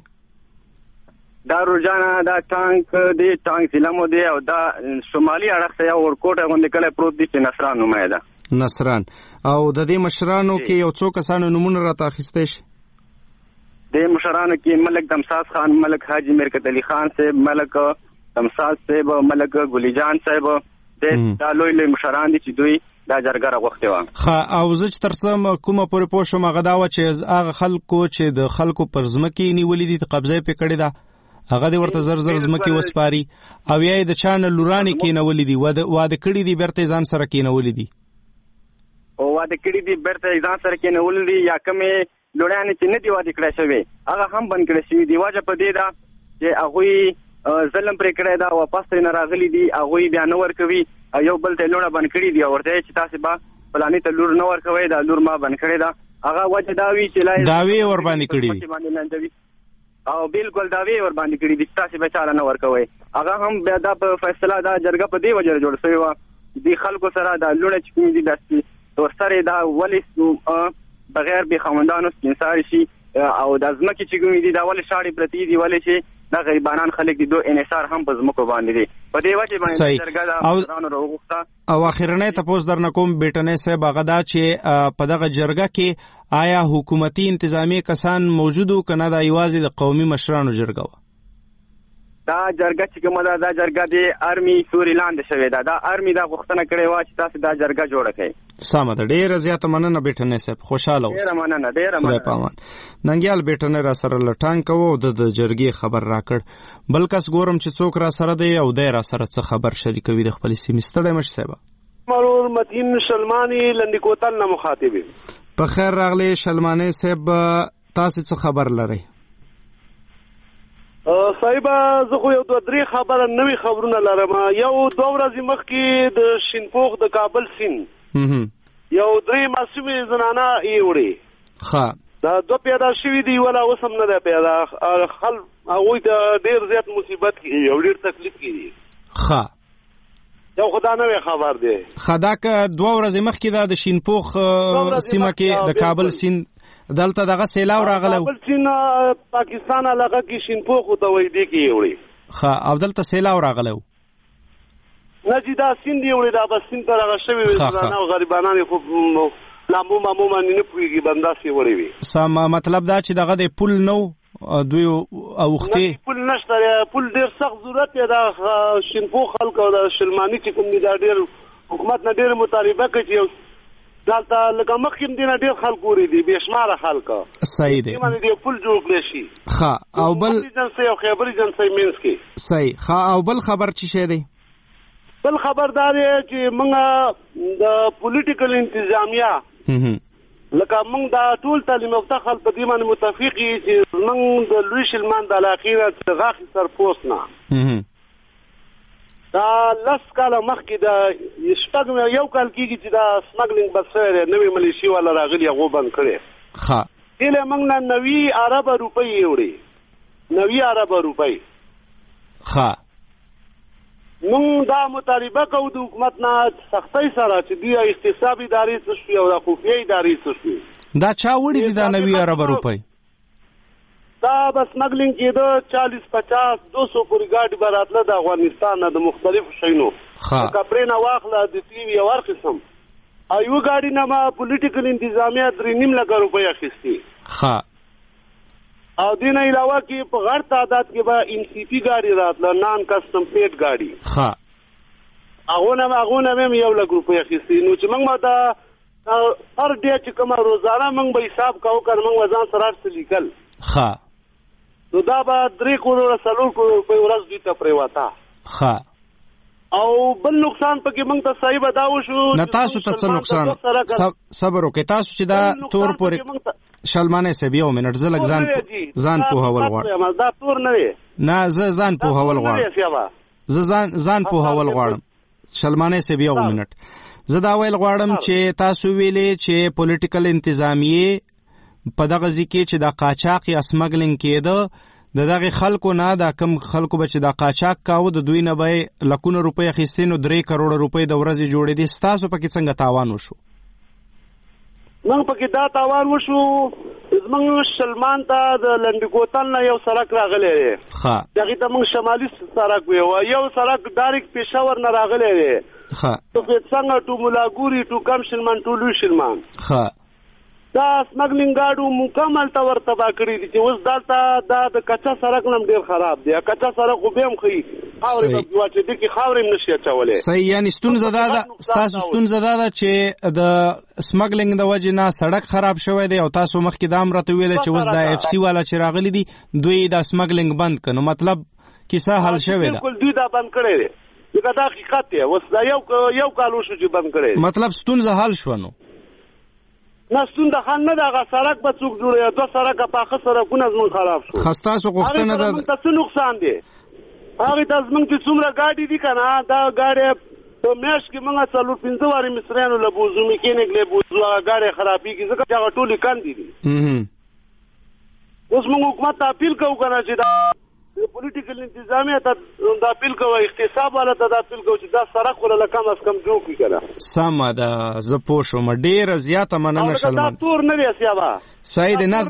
دا روزانه دا ټانک دی، ټانک ضلع دی او دا شمالي اړخ ته یو ورکوټه غوندې کلی پروت دی چې نصران نومه ده. نصران. او د دې مشرانو کې یو څو کسانو نمونه راته اخیستی شي؟ د مشرانو کې ملک دمساز خان، ملک حاجی میرکت علي خان صاحب، ملک دمساز صاحب، ملک ګلی جان صاحب، دا لوی لوی مشران دي چې دوی دا جرګه راغوښتې وه. ښه. او زه چې تر څه کومه پورې پوه شوم هغه دا وه چې هغه خلکو چې د خلکو پر ځمکې نیولې دي قبضه یې پرې کړې ده هغه دې ورته زر زر ځمکې وسپاري او یا یې د چا نه لورانې کېنولې دي، واده کړي دي بیرته یې ځان سره کېنولې دي. او واده کړي دي بیرته یې ځان سره کېنولې دي، یا کومې لوڼیانې چې نه دي واده کړی شوې هغه هم بند کړی شوي دي. وجه په دې ده چې هغوی ظلم پرې کړی ده، واپس ترې نه راغلي دي، هغوی بیا نه ورکوي او یو بل ته لوڼه بند کړي دي او ورته چې تاسې به فلاني ته لور نه ورکوئ، دا لور ما بند کړې ده. هغه وجه دا وي چې دعوې یې ورباندې کړي دي او بالکل دعوې ورباندې کړي دي چې تاسې به چاله نه ورکوئ. هغه هم بیا دا په فیصله دا جرګه په دې وجه جوړ شوې وه دې خلکو سره دا لوڼه چې کومې دي داسې ورسره دا ولې بغیر بې خاوندانو سپین ساري شي او دا ځمکې چې کومې دي دا ولې شاړې پرتې دي، ولې چې دا غریبانان خلک دي دو انحصار هم په ځمکو باندې دي. په دې وجه باندې جرګه د افسرانو راوغوښته. او اخرنی تپوس درنه کوم بیټنۍ صاحب هغه دا چې په دغه جرګه کې آیا حکومتي انتظامی کسان موجودو که نه دا یوازې د قومي مشرانو جرګه وه؟ دا جرګه چې کومه ده دا جرګه د ارمي سوري لاندې شوې ده. دا ارمي دا غوښتنه کړې وه چې تاسې دا جرګه جوړه کړئ. سمه ده. ډېره زیاته مننه بیټنۍ صاحب، خوشحاله اوسئ. ډېره مننه، ډېره مننه. خدای په امان. ننګیال بیټنۍ را سره لټان کوو او د جرګې خبر راکړ. بل کس ګورم چې څوک را سره دی او دی را سره څه خبر شریکوي د خپلې سیمې. ستړی مه شئ صاحبه. مرور متین شلمانی لنډي کوتل نه مخاطب یم. په خیر راغلی شلمانی صاحب، تاسې څه خبر لرئ؟ صاحبه زه خو یو 2-3 خبره نوې خبرونه لرم. یو 2 ورځې مخکې د شینپوخ د کابل سیند یو 3 معصومې زنانه یې وړې. دا 2 پیدا شوي دي، ولا اوس هم نه ده پیدا. هغوی ته ډېر زیات مصیبت کېږي او ډېر تکلیف کېږي. یو خدا نوې خبر دی. دا که 2 ورځې مخکې دا د شینپوخ سیمه کې د کابل سیند دلته دغه سیلاو راغلی کابل سیند پاکستان علاقه کې شینپوخ ته وایي دې کې یې وړې. او دلته سیلاو راغلی و؟ نه چې دا سیند یې وړې، دا به سیند ته راغه شوي وي زنانه او غریبانان یې خو لامبو مامبو باندې نه پوهېږي، بنداسې یې وړې وي. سم مطلب دا چې دغه د پل نه دوی اوختې پل نشته، پل ډېر سخت ضرورت دی. دا شینپوخ خلک او د شلماني چې کوم دي دا ډېر حکومت نه ډېر مطالبه کوي چې دلته لکه مخکې دې نه ډېر خلک ورې دي، بې شماره خلک. صحیح دی. دې پل جوړ کړی شي. او بل ایجنسۍ او خیبر ایجنسۍ منځ کې. صحیح. او بل خبر څه شی دی؟ بل خبر دا دی چې موږ د پولیټیکل انتظامیه لکه موږ دا ټول تعلیم یافته خلک په دې باندې متفق یو چې موږ د لوی شلمان د علاقې نه د غاښي سرپوست نه دا 10 کاله مخکې د شپږ یو کال کېږي چې دا سمګلینګ بس شوی دی، نوې ملیشي والا راغلي هغو بند کړی. هیله موږ نه 90 اربه روپۍ یې وړې. 90 اربه روپۍ. موږ دا مطالبه کوو د حکومت نه سختۍ سره چې دوی احتساب ادارې څه شوي او د خفیه ادارې څه شوي. دا چا وړي دي دا 90 اربه روپۍ؟ دا بس سمګلینګ کېده 40-50 200 پورې ګاډي به راتله د افغانستان نه د مختلفو شیانو. کپړې نه واخله د ټي وي یو هر قسم او یوه ګاډي نه ما پولیټیکل انتظامیه 3.5 لکه روپۍ اخیستې. او دې نه علاوه کې په غټ تعداد کې به MCP ګاډي راتله، نان کسټم پیډ ګاډي. هغو نه هم 1 لک روپۍ اخیستې. نو چې موږ به دا هر ډې چې کومه روزانه موږ به حساب کوو که موږ به ځان سره هر څه لیکل نو دا به 3 کروڑه 4 کروڑه روپۍ ورځ دوی ته پرېوته. او بل نقصان پکې موږ ته صحیح بداو شو. نه تاسو ته څه نقصان؟ صبر وکړئ. تاسو چې دا تور پورې شلمانه سبي او منټ زلک ځان په هول غواړم. دا تور نه دی. نه ځان په هول غواړم. ځان په هول غواړم. شلمانه سبي او منټ زه دا ویل غواړم چې تاسو ویلې چې پولیټیکل انتظامیه په دغه ځکه چې د قاچاق یا سمګلینګ کېده دغه خلکو نه دا کم خلکو بچ د قاچاق کاوه د دوی نه به لکونه روپۍ اخیستنو 3 کروڑ روپۍ د ورځې جوړې دي. تاسو پکې څنګه تاوان وشو؟ موږ پکې دا تاوان وشو. زموږ شلمان ته د لنډکوتل نه یو سړک راغلی دی. دغه ته موږ شمالي سړک ویو. یو سړک ډایرکټ پېښور نه راغلی دی. تو په څنګه ټو ملاګوري ټو کم شلمان ټو لوی شلمان. دا سمګلینګ ګاډو مکمل تور تبا کړی دي چې اوس دلته دا د کچا سړک نم ډیر خراب دی. کچا سړک خو به هم خي خاورې په واچې دي کې خاورې نشي اچولې. صحیح. یعنی ستونزه دا تاسو ستونزه دا چې د سمګلینګ د وجې نه سړک خراب شوی دی او تاسو مخکې دا امر ته ویل چې اوس د اف سی والا چې راغلي دي دوی دا سمګلینګ بند کړي. مطلب کیسه حل شوی ده. بالکل دوی دا بند کړی دی. دا حقیقت دی. اوس دا یو کال وشو چې بند کړی. مطلب ستونزه حل شو نو؟ نه ستونزه حل نه ده. هغه سړک به څوک جوړوي. 2 سړکه پاخه سړکونه زموږ خراب شو. خستاسو غوښتنه ده څه نقصان دی؟ هغه د زموږ چې څومره ګاډي دي که نه دا ګاډي په میاشت کې موږ 4-5 وارې مصریانو له بوزو میکینیک له بوزو هغه ګاډي خرابېږي ځکه چې هغه ټولې کندې دي. اوس موږ حکومت ته اپیل کوو که نه چې دا پولیټیکل انتظامیه ته دا اپیل کوو اقتصاب والا ته دا اپیل کوو چې دا سړک خو له کم از کم جوړ کړي که نه. سمه ده. زه پوه شوم. ډېره زیاته مننه شلمان. دا تور نه دی اسیابه. صحیح دی. نه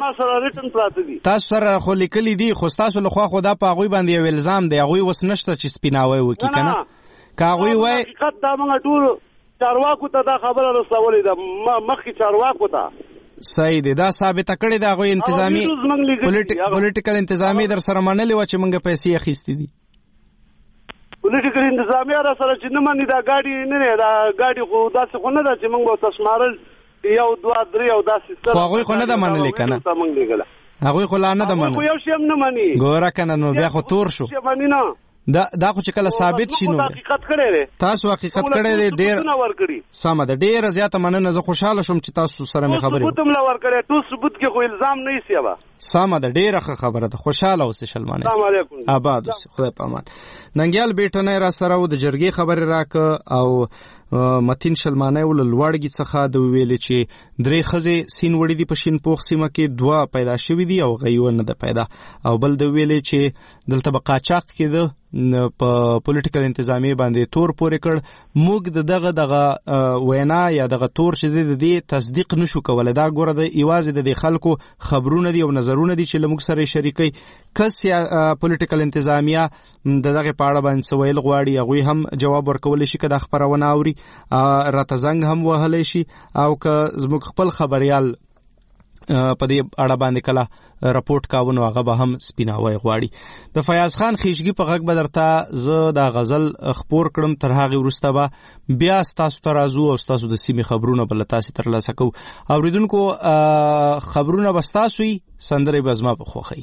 تاسو سره خو لیکلي دي خو ستاسو لخوا خو دا په هغوی باندې یو الزام دی. هغوی اوس نشته چې سپیناوی وکړي که نه. که هغوی وایي حقیقت دا موږ ټول چارواکو ته دا خبره رسولې ده مخکې چارواکو ته. صحیح دی. دا ثابته کړې ده هغوی انتظامي پولیټیکل انتظامي در سره منلې وه چې موږ پیسې اخیستې دي. پولیټیکل انتظامي را سره چې نه مني دا ګاډي نه دا ګاډي خو داسې خو نه ده چې موږ به تشمارل 1 2 3 او داسې خو هغوی خو نه ده منلې که نه. هغوی خو لا نه ده منلې. یو شی هم نه مني. ګوره که نه نو بیا خو تور شو. دا خو چې کله ثابت شي نو حقیقت کړی دی. تاسو حقیقت کړی دی. ډېر سمه ده. ډېره زیاته مننه. زه خوشحاله شوم چې تاسو سره مې خبرې ثبوت هم لا ورکړی. ټول ثبوت کې خو الزام نه ایسي ابا. سمه ده. ډېره ښه خبره ده. خوشحاله اوسې شلمانه. السلام علیکم. آباد اوسې. خدای په امان. ننګیال بیټنی را سره و د جرګې خبرې راکه او متین شلمانه ول لوړګي څخه د ویلې چې 3 خزې سین وړي دي په شین پوخ سیمه کې 2 پیدا شوې دي او غيو نه ده پیدا. او بل د ویلې چې دلته به قاچاق کېده په پولیټیکل انتظامیه باندې تور پورې کړ. موږ دغه وینا یا دغه تور چې د دې تصدیق نشو کولای. دا ګوره د ایوازې د خلکو خبرونه دي او نظرونه دي چې لموږ سره شریکي. کس یا پولیټیکل انتظامیه دغه پاړه باندې سویل غواړي هغه هم جواب ورکول شي کله خبرونه اوري راته زنګ هم وهلی شي او که زموږ خپل خبريال په دې اړه باندې کله راپورټ کاونه هغه به هم سپیناوي غواړي. د فیاض خان خیشګي په غږ بدرته زه دا غزل خبر کړم. تر هغه وروسته به بیا تاسو ته راځو او تاسو د سیمې خبرونه بل تاسو ترلاسه کوو. اوریدونکو خبرونه به تاسو یې سندرې به زما په خوخی.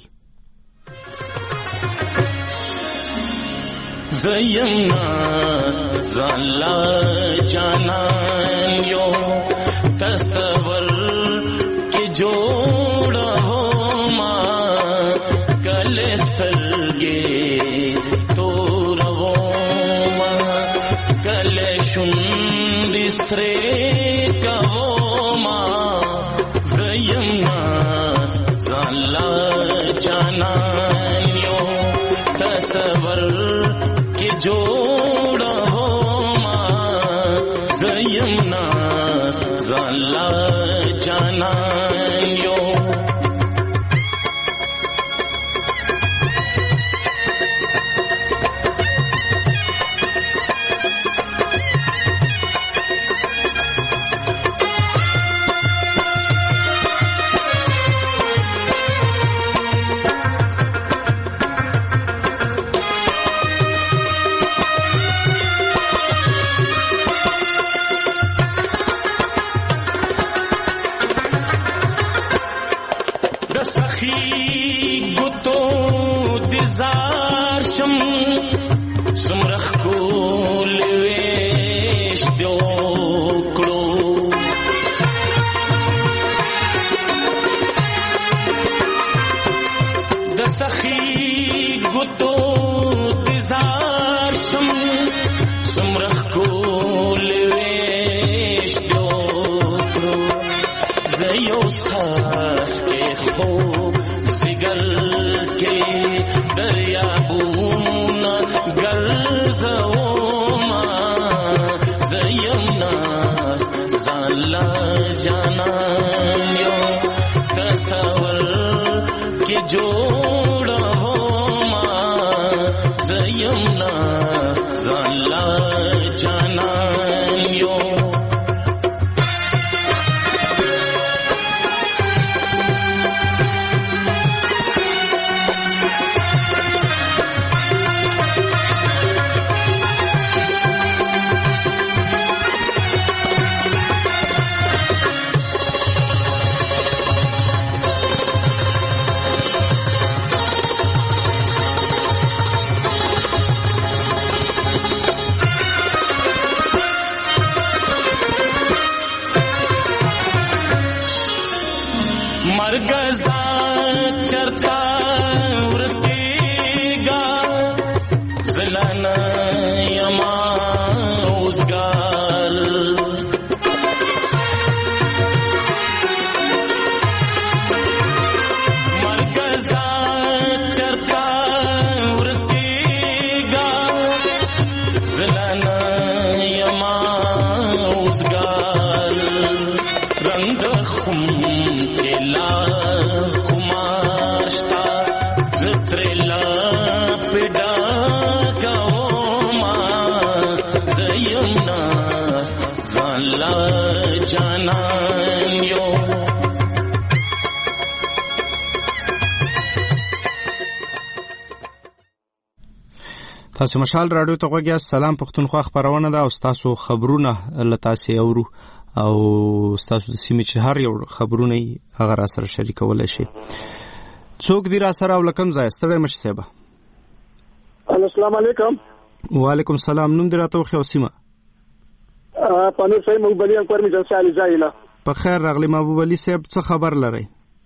زینا زلا جانان یو تصور کې جوړه هو ما کلسترګې تور هو ما کل شوندې سره کو ما زینا زلا جانان یو تصور جوڑا ہو ما زینا زلا جانا یو سمرخ کو سخی گتو تزار شم سمرخ کول ویش دوترو زیو ساس کے خوب زگر کے دریابون گرزوما زیم ناس زالا جانانیو تصور کے جوڑا ہوما زیم ناس زالا جانانیو مرگزا چرتا ورتیگا زلنا یما اوزگار مرگزا چرتا ورتیگا زلنا یما اوزگار رنگ خم لا خماشتا زترلا پدا کاوما زیم ناس زالا جانانیو تاسو مشال رادیو ته غوږی. سلام پښتونخوا خبرونه ده او تاسو خبرونه لتاسې اورو او تاسو د سیمې چې هر یو خبرونه هغه را سره شریکولای شي. څوک دی را سره او لکم ځای ستړی مشه صاحب؟ السلام علیکم. وعلیکم السلام. نوم دی راته خو سیمه پانو صاحب محبوب علي انکور می جلسه علي ځایلا. په خیر راغلی محبوب علي صاحب. څه خبر لرئ؟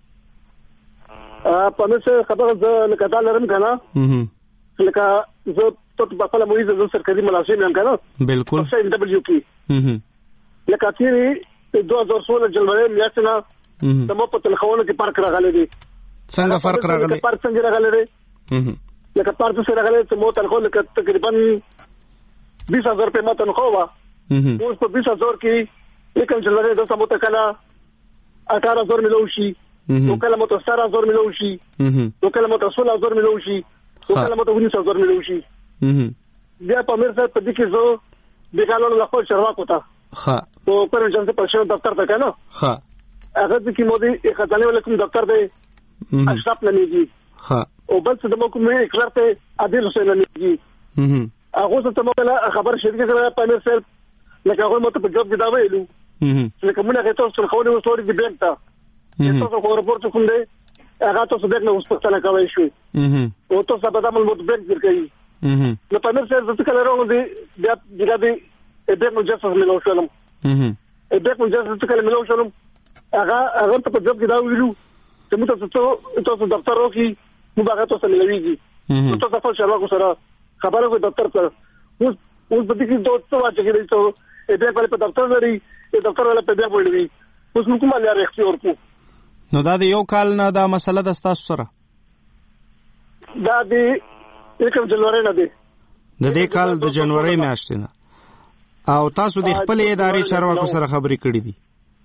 پانو صاحب خبر زه لکه دا لرم کنه لکه زه ته په خپل مویز زه سرکاري ملازم یم کنه. بالکل. په دبليو کې لکه چې 2016 جنوري میاشتې د مو په تلخونه کې پارک راغلي دي. څنګه فرق راغلی؟ پارک څنګه راغلی دی؟ لکه پارک څنګه راغلی چې مو تلخونه لکه تقریبا 20000 روپے مو تنخواه وا. اوس په 20000 کې لیکن جنوري د سمو ته کله 18000 ملو شي، نو کله مو ته 17000 ملو شي، نو کله مو ته 16000 ملو شي، نو کله مو ته 19000 ملو شي. بیا په مر سره په دې کې زه د قانون له خپل چرواکو ته ها تو پر جن سے پرشن دفتر تک ہے نا. ها اگر کی مودی خزانے والے کوم دفتر دے اشرف نمیگی. ها او بل څه د مو کوم اقرار ته عادل حسین نمیگی. هغه څه ته مو خبر شریک کړه په مر سره لکه هغه مته په جواب کې دا ویلو لکه موږ هغه ته څه خو نه وستوري دی بینک ته تاسو خو رپورټ کوم دی هغه تاسو بینک نه وستل کوي شو او تاسو په دامن مو بینک درکې نو په مر سره څه کله راغلی بیا دی بینک مجسس ملو شلم بینک مجسس څه کله ملو شلم هغه ته په جواب کې دا ویلو چې موږ تاسو دفتر وکي موږ هغه تاسو ملويږي نو تاسو په شروع سره خبره کوي دفتر ته اوس د دې دوه واچ کې دی ته بینک په دفتر لري دفتر ولا په بینک وړي اوس موږ کومه لارې اختیار کو. نو دا د یو کال نه دا مسله د تاسو سره دا د کوم جنوري نه دی د دې کال د جنوري میاشتې نه او تاسو د خپل ادارې چارواکو سره خبرې کړې دي؟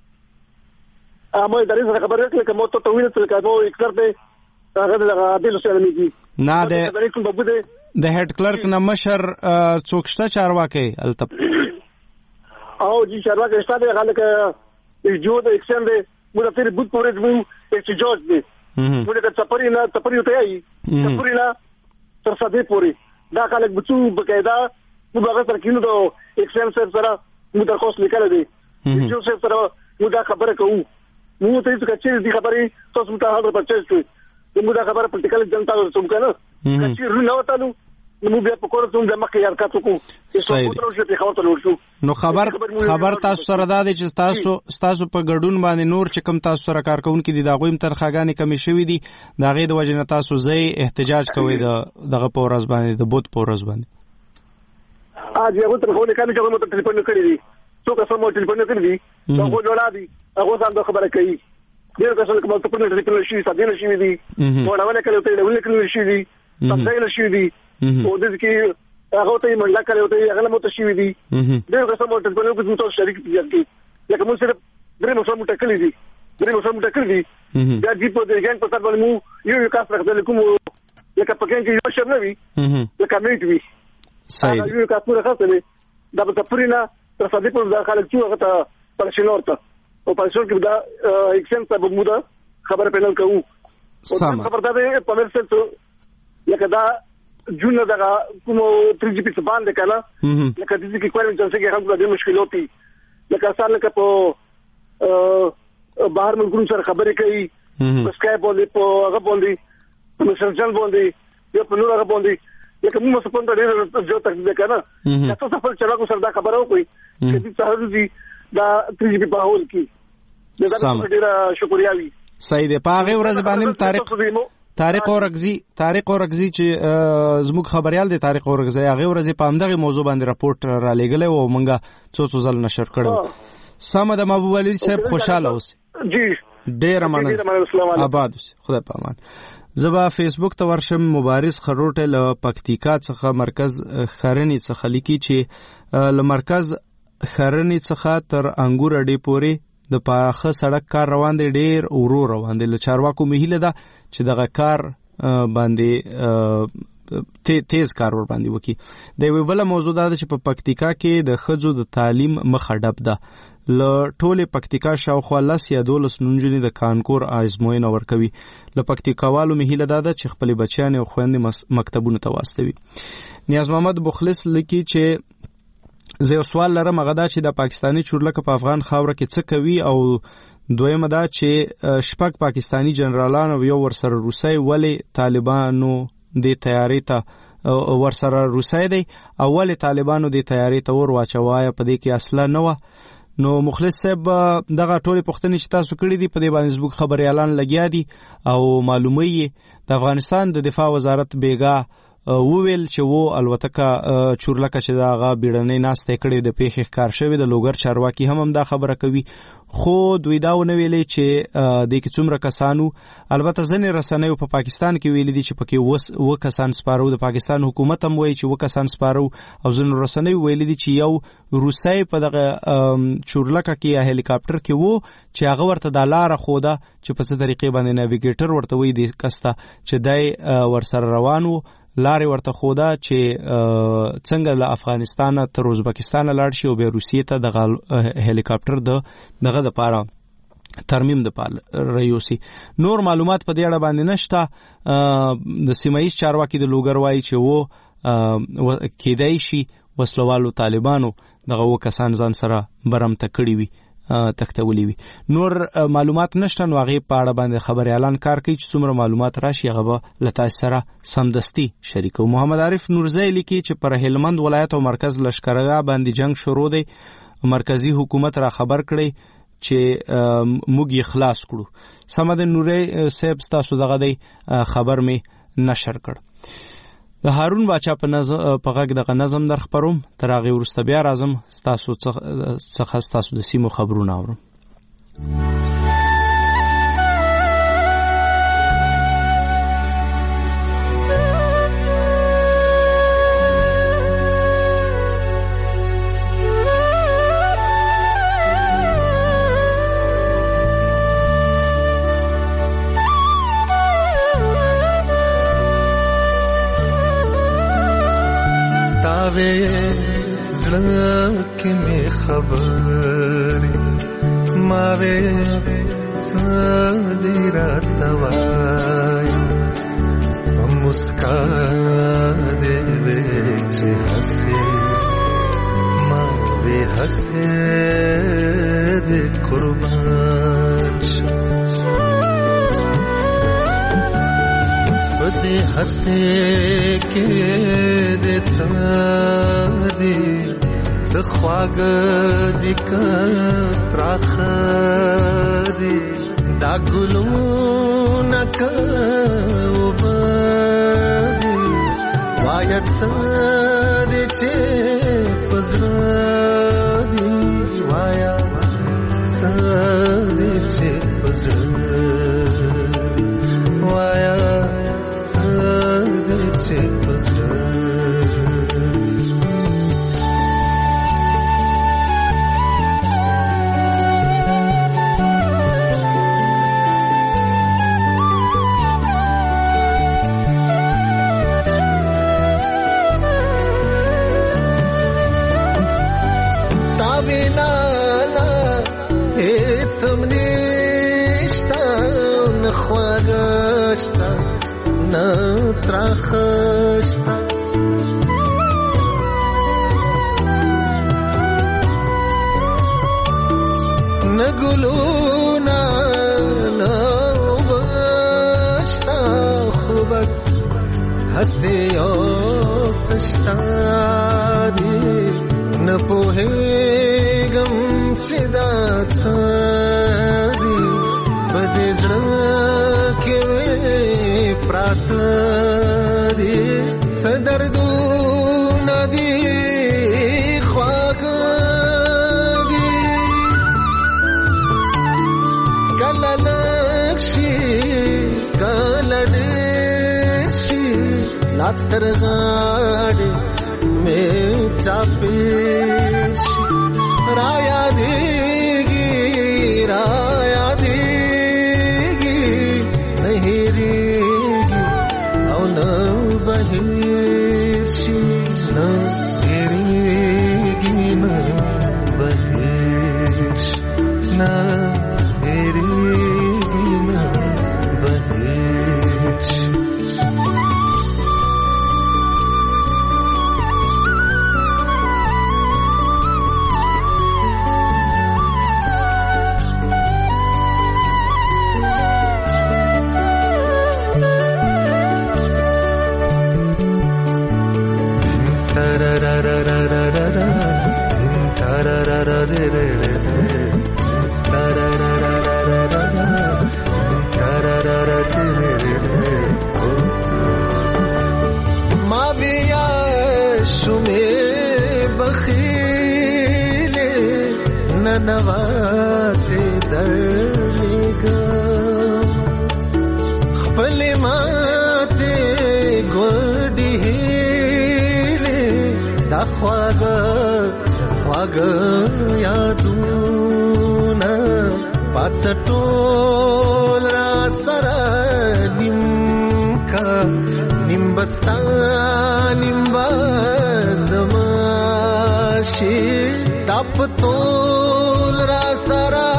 مو ادارې سره خبرې کړې کوم ته ویل چې کوم اکثر به هغه د عادل سره میږي نه د هډ کلرک نه مشر څوک شته چارواکي التب او جی چارواکي شته د غلطه جو د ایکشن د موږ تیر بوت پورې مو احتجاج دي موږ د تپری ته ای تپری نه تر سده پوری دا خلک بچو بقاعده موږ هغه سره کینو د ایکشن سره موږ درخواست لیکل دي جو سره موږ دا خبره کوو موږ ته چې دې خبرې تاسو ته هغه پرچېز کوي موږ دا خبره پریکټیکل جنتا ته څوم کنه چې رونه وتلو نو بیا په کور ته د مخکې حرکت وکړو چې څو تر په خبر ته ورشو. نو خبر تاسو سره دا دی چې تاسو په ګډون باندې نور چې کوم تاسو سره کار کوونکي دي دا غویم تنخواګانې کمې شوې دي دا غي د وجنه تاسو زې احتجاج کوي دغه په ورځ باندې د بوت په ورځ باندې. هغه تر خو نه کاني چې موږ ټلیفون کړی دي څو کسان مو ټلیفون کړی دي هغه جوړا دي هغه ځان خبره کوي ډیر کسان کوم ته په ټلیفون شي ساده شي دي ورونه کړي ته ډول کړي شي دي تاسو شي دي او د دې هغه ته منډه کړو ته هغه مو ته شي دي ډیر کسان مو ټلیفون کوي ته شریک دي لکه موږ صرف درې مو سم ټکلې دي دا دې په دې ګان په تر باندې مو یو کاس راځل کوم لکه پکې کې یو شر نه وي لکه میټ وي صحیح یو کاس پورا خاصه دا په پرینا تر څو په داخله کې هغه ته پرشنورته او پرشنور کې دا اکسن ته بمودا خبر پینل کوو او خبر دا په ورسل ته لکه دا جون دا کوم 3GP څخه باندې کړه لکه دې کې کوم څه کې هم د مشکلات دي لکه اصل لکه په بهر ملکونو سره خبرې کوي په اسکایپ باندې په هغه باندې په مسنجر باندې یا په نور هغه باندې لکه موږ څه په ډېر جو تک دې کنه تاسو خپل چلاکو سره دا خبره وکړي چې دې څه دي دا 3GP په هول کې دا ډېر شکریا وي. صحیح دی. په هغه ورځ باندې طارق اورغزي چې زموږ خبريال دی طارق اورغزي هغه ورځ په همدغه موضوع باندې راپورټ را لېګلې او مونږه څو ځل نشر کړو. سم د محبوب علي صاحب خوشاله اوسئ. جی ډېر مننه. آباد اوسئ. خدای په امان. زبا فیسبوک ته ورشم. مبارز خروټه له پکتیکا څخه مرکز خرنی څخه لیکي چې له مرکز خرنی څخه تر انګور اډې پورې د پاخه سړک کار روان دی ډیر ورو روان دی. له چارواکو مهیله ده چې دغه کار باندې تیز کار ور باندې وکي. د یو بل موضوع دا چې په پکتیکا کې د خځو د تعلیم مخه ډب ده. له ټوله پکتیکا شاوخوا 10 یا 12 نجونې د کانکور آزموینه ورکوي. له پکتیکاوالو مهیله ده چې خپل بچیان او خويندې مکتبونو ته واستوي. نیاز محمد مخلص لیکي چې زه سوال لرم هغه دا چې د پاکستانی چورلکه په افغان خاوره کې څه کوي او دویمه دا چې شپږ پاکستانی جنرالان او یو ورسره روسي ولی طالبانو د تیاری ته ورسره روسي دی او ولی طالبانو د تیاری ته ور واچوای په دې کې اصله نه و. نو مخلص صاحب دغه ټولې پوښتنې چې تاسو کړې دي په دې باندې زموږ خبري اعلان لګیا دي او معلومه یې د افغانستان د دفاع وزارت بیګا وویل چې وو الوتکه چورلکه چې داغه بیړنۍ ناسته کړې د پیښې ښکار شوی د لوګر چارواکي هم دا خبره کوي خو دوی دا ونه ویلې چې د کې څومره کسانو البته ځنې رسنیو په پاکستان کې ویلي دي چې پکې و کسان سپارو د پاکستان حکومت هم وایي چې و کسان سپارو او ځنې رسنیو ویلي دي چې یو روسي په دغه چورلکه کې یا هلیکاپټر کې وو چې هغه ورته د لار خوده چې په څه طریقې باندې نیویګیټر ورته وایي د کستا چې دای ورسره روان وو لارې ورته خوده چې څنګه له افغانستان تر ازبکستان لاړ شي او بیا روسیې ته د هلیکاپټر دغه د پاره ترمیم د پال ریوسی. نور معلومات په دې اړه باندې نشته. د سیمایي چارواکي د لوګر وایي چې وو کېدای شي وسلوالو طالبانو دغه وکسان ځان سره برم تکړی وي تختولی وي. نور معلومات نشته نو هغه په اړه باندې خبر اعلان کار کوي چې څومره معلومات راشي هغه به لتا سره سمدستي شریکو. محمد عارف نورزی لیکي چې پر هلمند ولایت او مرکز لشکرګاه باندې جنگ شروع دی. مرکزی حکومت را خبر کړی چې موږ یې خلاص کړو. سمد نوري صاحب تاسو دغه دی خبر می نشر کړ. د هارون باچا په غږ دغه نظم در خبروم تر هغه وروسته بیا راځم تاسو څخه تاسو د سیمو خبرونه اورم. زړه می خبرې ماوې څادې راته وایي مسکا دې وې چې هسې ما دې هسې دې قربان شم په هسه کې د څادي څخواګ د کتراخ دی دا ګلونه کوبدي وایت څادي چې پزړه دی وایا څادي چې پزړه وایا څادي چې پزړه خواگشتا نترخشتا نگلونا نوبشتا خوبس هستی آسشتا دی نپوهیگم چی دا سادی بدزړه کې پراته دي صدردونه دي خواږه دي کله لږ شي کله ډېر شي لاس تر غاړې مې چاپې شي رایادېږي رایادېږي هېرېږي او نه بهیر شي نه هېرېږي نه بهیر شي نه هېرېږي نه بهیر شي ما بیا شومې بخیلې ننواتې درلېږم خپلې ماتې ګوډې هیلې دا خواږه خواږه یادونه پاڅ ټول را سره نیم کا نیم بستا نیم بزماشي دا پټول را سره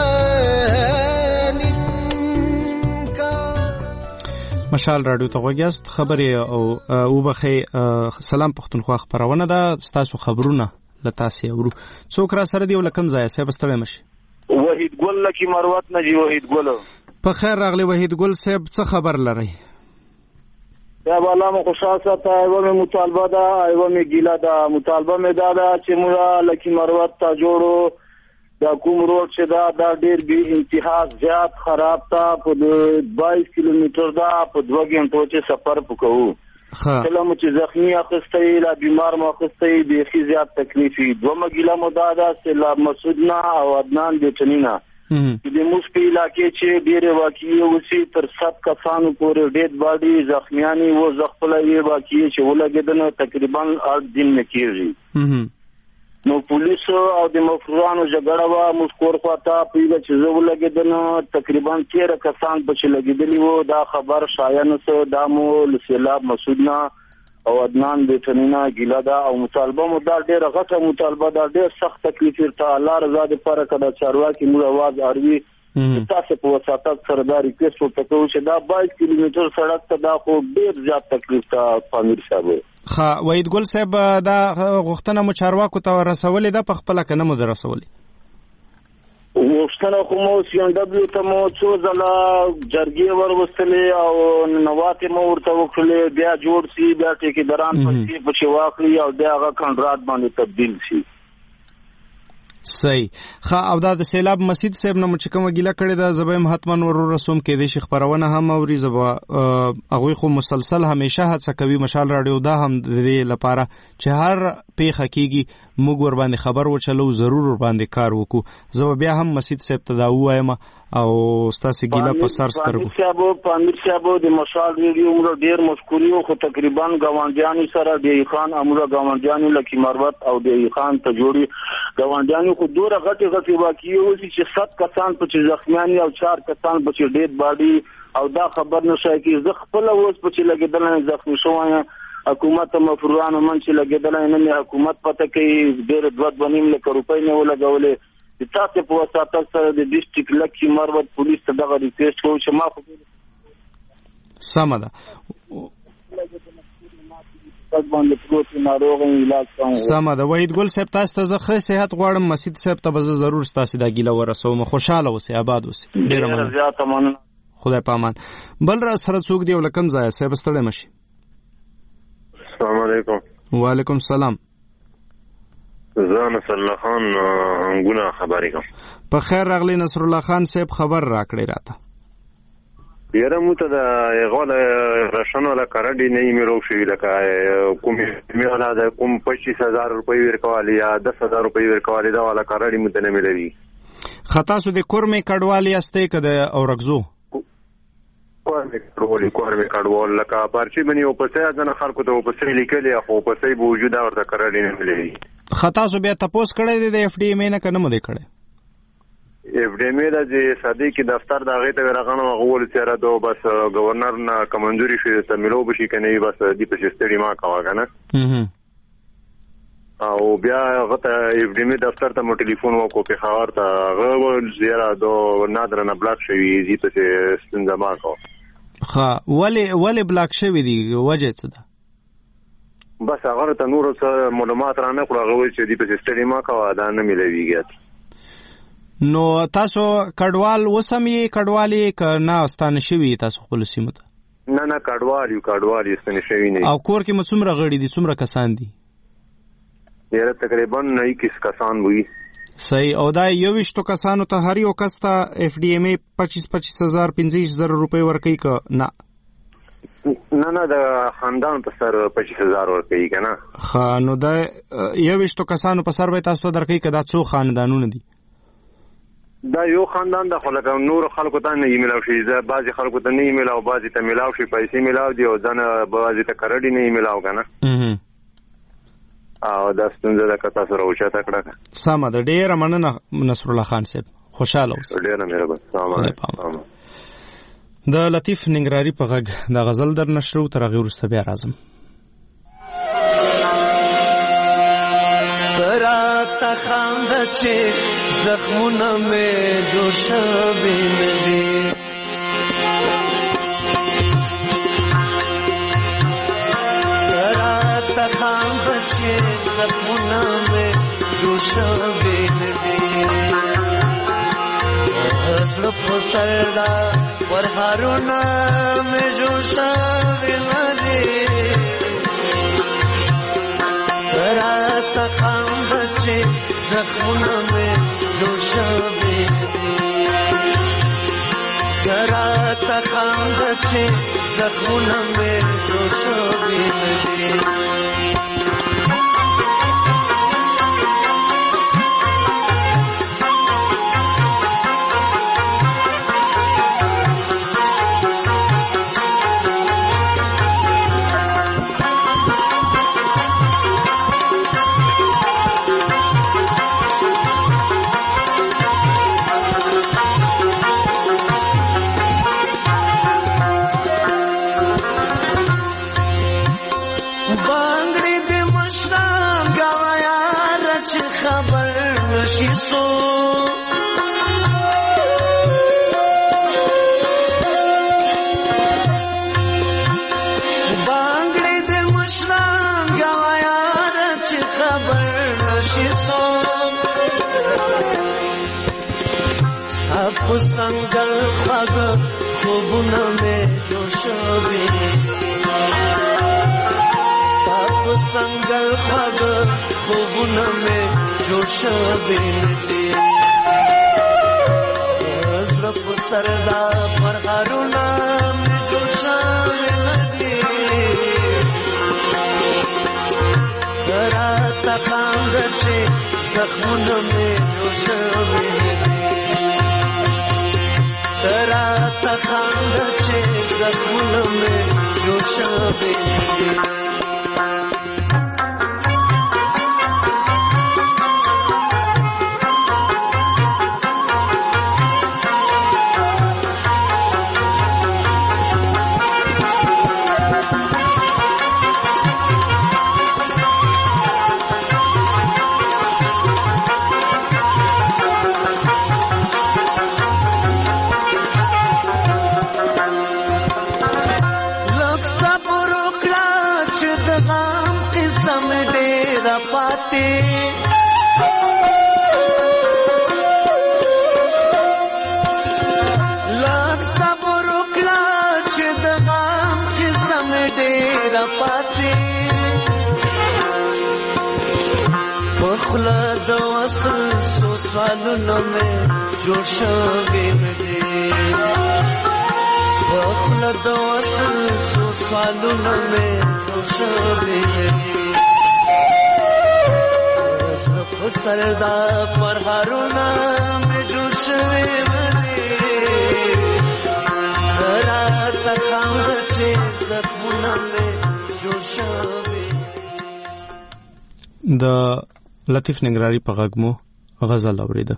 مشال رادیو ته وګیاست خبرې او بخې سلام پښتونخوا خبرونه ده تاسو خبرونه لتاسې اورو څوک را سره دی ولکم ځای صاحب ستړی مشي وحید ګل لکی مروت نجی وحید ګل په خیر راغلی وحید ګل صاحب څه خبر لري یا بالا مو خوشاله تا ایو می مطالبه ده ایو می ګیلا ده مطالبه می ده چې موږ لکی مروت ته جوړو دا کوم روډ چې دا ډیر به انتها زیات خراب تا په 22 کیلومتر دا په 2 غنټو چې سفر وکړو کله مو چې زخمی اخستې لا بیمار مو اخستې به خي زیات تکلیفي دوه مګیلا مو دا سلا مسعودنا او عدنان د چنینا د موسپی علاقې چې ډیره واقعي وسی تر 7 کسانو پورې ډېد باډي زخمیانی و زخپلې واقعي چې ولګیدنه تقریبا 8 دن نه کیږي نو پولیس او د مفروضانو جګړه وا مسکور خواته پیغه چې زو لګیدنه تقریبا 13 کسان په چې لګیدلی وو دا خبر شایع نسو دامو لسیلاب مسعودنا او عدنان د چنینا ګیلادا او مطالبه مو دا ډیره غټه مطالبه دا ډیر سخت تکلیف ته الله رضا دې پر کده چارواکي مو आवाज اړوي تاسو په وساتت سرداري کیسو ته کوم چې دا 22 کیلومتر سړک ته دا خو ډیر زیات تکلیف ته پامیر صاحب خا وحید ګل صاحب دا غوښتنه مو چارواکو ته رسولې ده په خپل کنه مو درسولې وښتنه خو مو CNW ته مو څو ځله جرګې ورغوستلې او نواتې مو ورته وکړلې، بیا جوړ شي، بیا ټیکیداران پسې واخلي او بیا هغه کنټرات باندې تبدیل شي. صحیح. او دا د سیلاب مسجد صاحب نه چې کومه ګیله کړې ده زبایم حتمن ورور رسوم کې د شي خبرونه هم اوري زبا هغه خو مسلسل همیشه هڅه کوي مشال رادیو دا هم د دې لپاره چې هر پیښه کیږي موږ ور باندې خبر وچلو، ضرور ور باندې کار وکړو. زه بیا هم مسجد صاحب ته دا وایم او ستاسو ګیله په سر سترګو پامیر صاحب د مشال ریډیو موږ ډیر مشکوریو، خو تقریبا ګاونډیانو سره د خان امره ګاونډیانو لکه مروت او د خان ته جوړي ګاونډیانو خو دوره غټي واقعي وسی چې 7 کسان په زخمیانی او 4 کسان په ډیډ باډي او دا خبر نشي کی زه خپل اوس په لګیدل زخمی شوم. حکومت مفروضانو من چې لګیدل نه حکومت پته کوي ډیر 2.5 لک روپۍ نه ولګولې. د تاسو په واسطه سره د ډیسټریکټ لکه مروت پولیس ته دغه ریکوست کوم چې ما خو سم ده سم ده. وحید ګل صاحب تاسو ته زه صحت غواړم، مسجد صاحب ته به ضرور تاسو دا ګیله ورسوم. خوشاله اوسئ، آباد اوسئ. ډیر مننه. خدای پامان. بل را سره څوک دی ولکم ځای صاحب ستړی مشي. السلام علیکم. وعلیکم السلام. زه نصر الله خان انګونه خبرې کوم. په خیر راغلی نصر الله خان صاحب، خبر راکړی راته. یاره مو ته د غول راشنو لا کارډي نه میرو شي لکه کوم میاله د کوم 25000 روپۍ ورکوالی یا 10000 روپۍ ورکوالی دا ولا کارډي مو ته نه ملوي. خطا سو د کورمې کډوالی استه کده اورغزو کورمې کډوال لکه پارچی بنی او پسې ځنه خلکو ته پسې لیکلي خو پسې موجود ورته کارډي نه ملوي. خطا سو بیا تاسو کړی د FDM نه کنه مو دی کړی. FDM د چې صدیقی دفتر د هغه ته ورغنه غوول چیرې دو بس گورنر نه کمنځوري شي ته ملو بشي کني بس دی په شستړي ما کاوه کنه او بیا غته FDM دفتر ته مو ټلیفون وکړو په خبر ته غو زیرا دو نادر نه بلاک شوی دی په ستنده ما کو. ولی بلاک شوی دی وجه څه ده؟ بس هغه ته نور څه معلومات را نه کړو غوي چې دی په شستړي ما کاوه دا نه ملويږي. نو تاسو کډوال وسمې کډوالي ک نه استانه شوی تاسو خپل سیمه ته؟ نه کډوالي استانه شوی نه. او کور کې څومره غړي دي، څومره کسان دي؟ یاره تقریبا 21 کسان وي. صحیح. او دا 21 کسانو ته هر یو کس ته FDM 25,000 15,000 روپۍ ورکوي که نه؟ نه د خاندان په سر 25,000 ورکوي کنه. ښه نو دا 21 کسانو په سر به تاسو ته درکوي که دا څو خاندانونه دي؟ دا یو خاندان د خلک نور خلکو ته نه ایمیل او شي بعضی خلکو ته نه ایمیل او بعضی ته میلاو شي پیسې میلاو دي او ځنه بعضی ته کارډي نه ایمیلاو کنه. او دا ستونزه د کتا سره اوچاته کړه. سمه ده. ډیره مننه نصر الله خان صاحب، خوشاله اوسئ. ډیره مهرباني. السلام علیکم. د لطیف ننګراری په غږ د غزل در نشرو تر هغې وروسته بیا راځم. راته خانده چې زخمونه مې جوړ شوي نه دي، راته خانده چې زخمونه مې جوړ شوي نه دي، زړه په سر دا ورهارونه مې جوړ شوي نه دي، راته خانده چې زخمونه مې جوړ شوي دي، راته خانده چې زخمونه مې جوړ شوي دي. پسنگل خواږ خوبونه مې جوړ شوي ستا پسنگل خواږ خوبونه مې جوړ شوي زړه په سر دا پرهارونه مې جوړ شوي راته خانده چې زخمونه مې جوړ شوي راته خانده چې زخمونه مې جوړ شوي لږ صبر وکړه چې د غم قصه مې ډېره پاتې په خوله د وصل څو سوالونه مې جوړ شوي دي په خوله د وصل څو سوالونه مې جوړ شوي دي سردا پرهارونه مې جوړ شوي دي راته خانده چې زخمونه مې جوړ شوي د لطیف ننګرهاري په غږ مو غزل اورېده.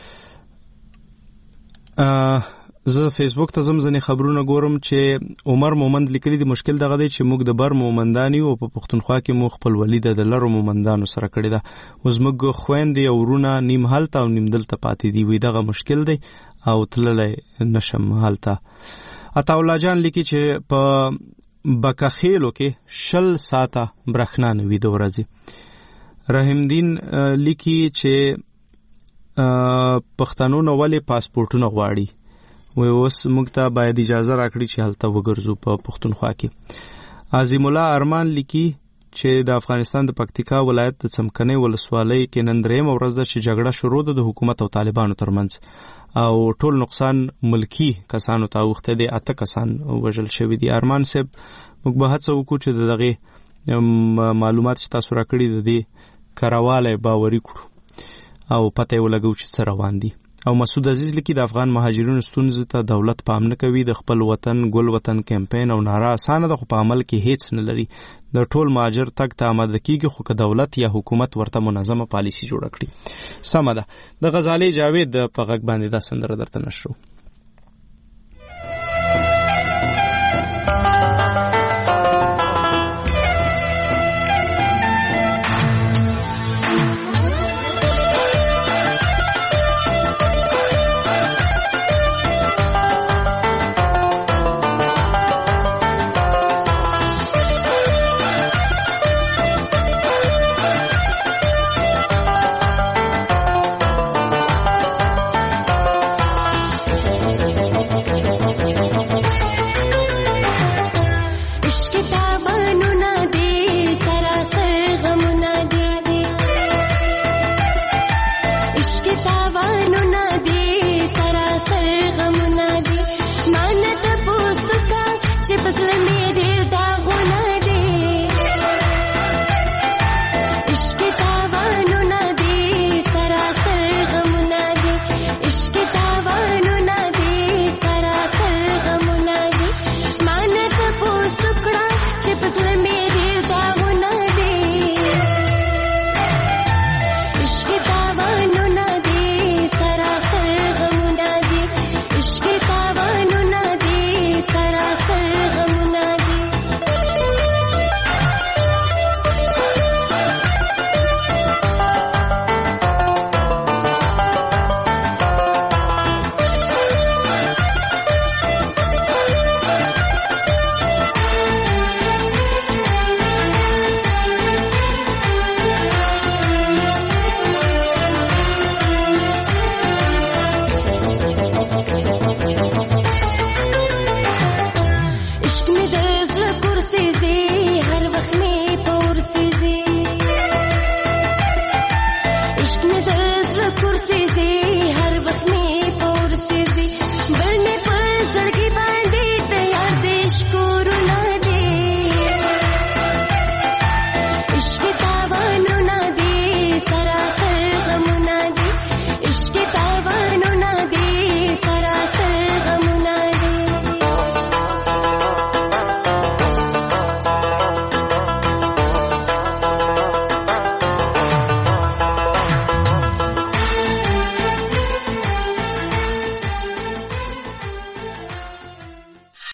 زه فیسبوک ته ځینې خبرونه ګورم چې عمر مومند لیکلي دي مشکل دغه دی چې موږ د بر مومندان یو په پښتونخوا کې مو خپلولي د لرو مومندانو سره کړې ده اوس موږ خویندې او ورونه نیم هلته او نیم دلته پاتې دي وی دغه مشکل دی او تللی نشم هلته. عطاالله جان لیکي چې په بکخیلو کې 20 ساعته برېښنا نه وي د ورځې. رحیم دین لیکي چې پښتنو نو ولې پاسپورټونه غواړي و اوس موږ ته باید اجازه راکړي چې هلته وګرځو په پښتونخوا کې. عظیم الله ارمان لیکي چې د افغانستان د پکتیکا ولایت د څمکنۍ ولسوالۍ کې نن درېیمه ورځ ده چې جګړه شروع ده د حکومت او طالبانو ترمنځ او ټول نقصان ملکی کسانو ته اوښتی دی 8 کسان وژل شوي دي. ارمان صاحب موږ به هڅه وکړو چې دغه معلومات چې تاسو راکړي د دې کراواله باوري کړو او پته یې ولګو چې څه روان دي. او مسعود عزیز لیکي د افغان مهاجرینو ستونزې ته دولت پام نه کوي د خپل وطن ګل وطن کمپاین او ناره اسانه ده خو په عمل کې هیڅ نه لري د ټول مهاجر تک ته آماده کیږي خو که دولت یا حکومت ورته منظمه پالیسی جوړه کړي. سمه ده د غزالې جاوید په غږ باندې دا سندره درته نشرو.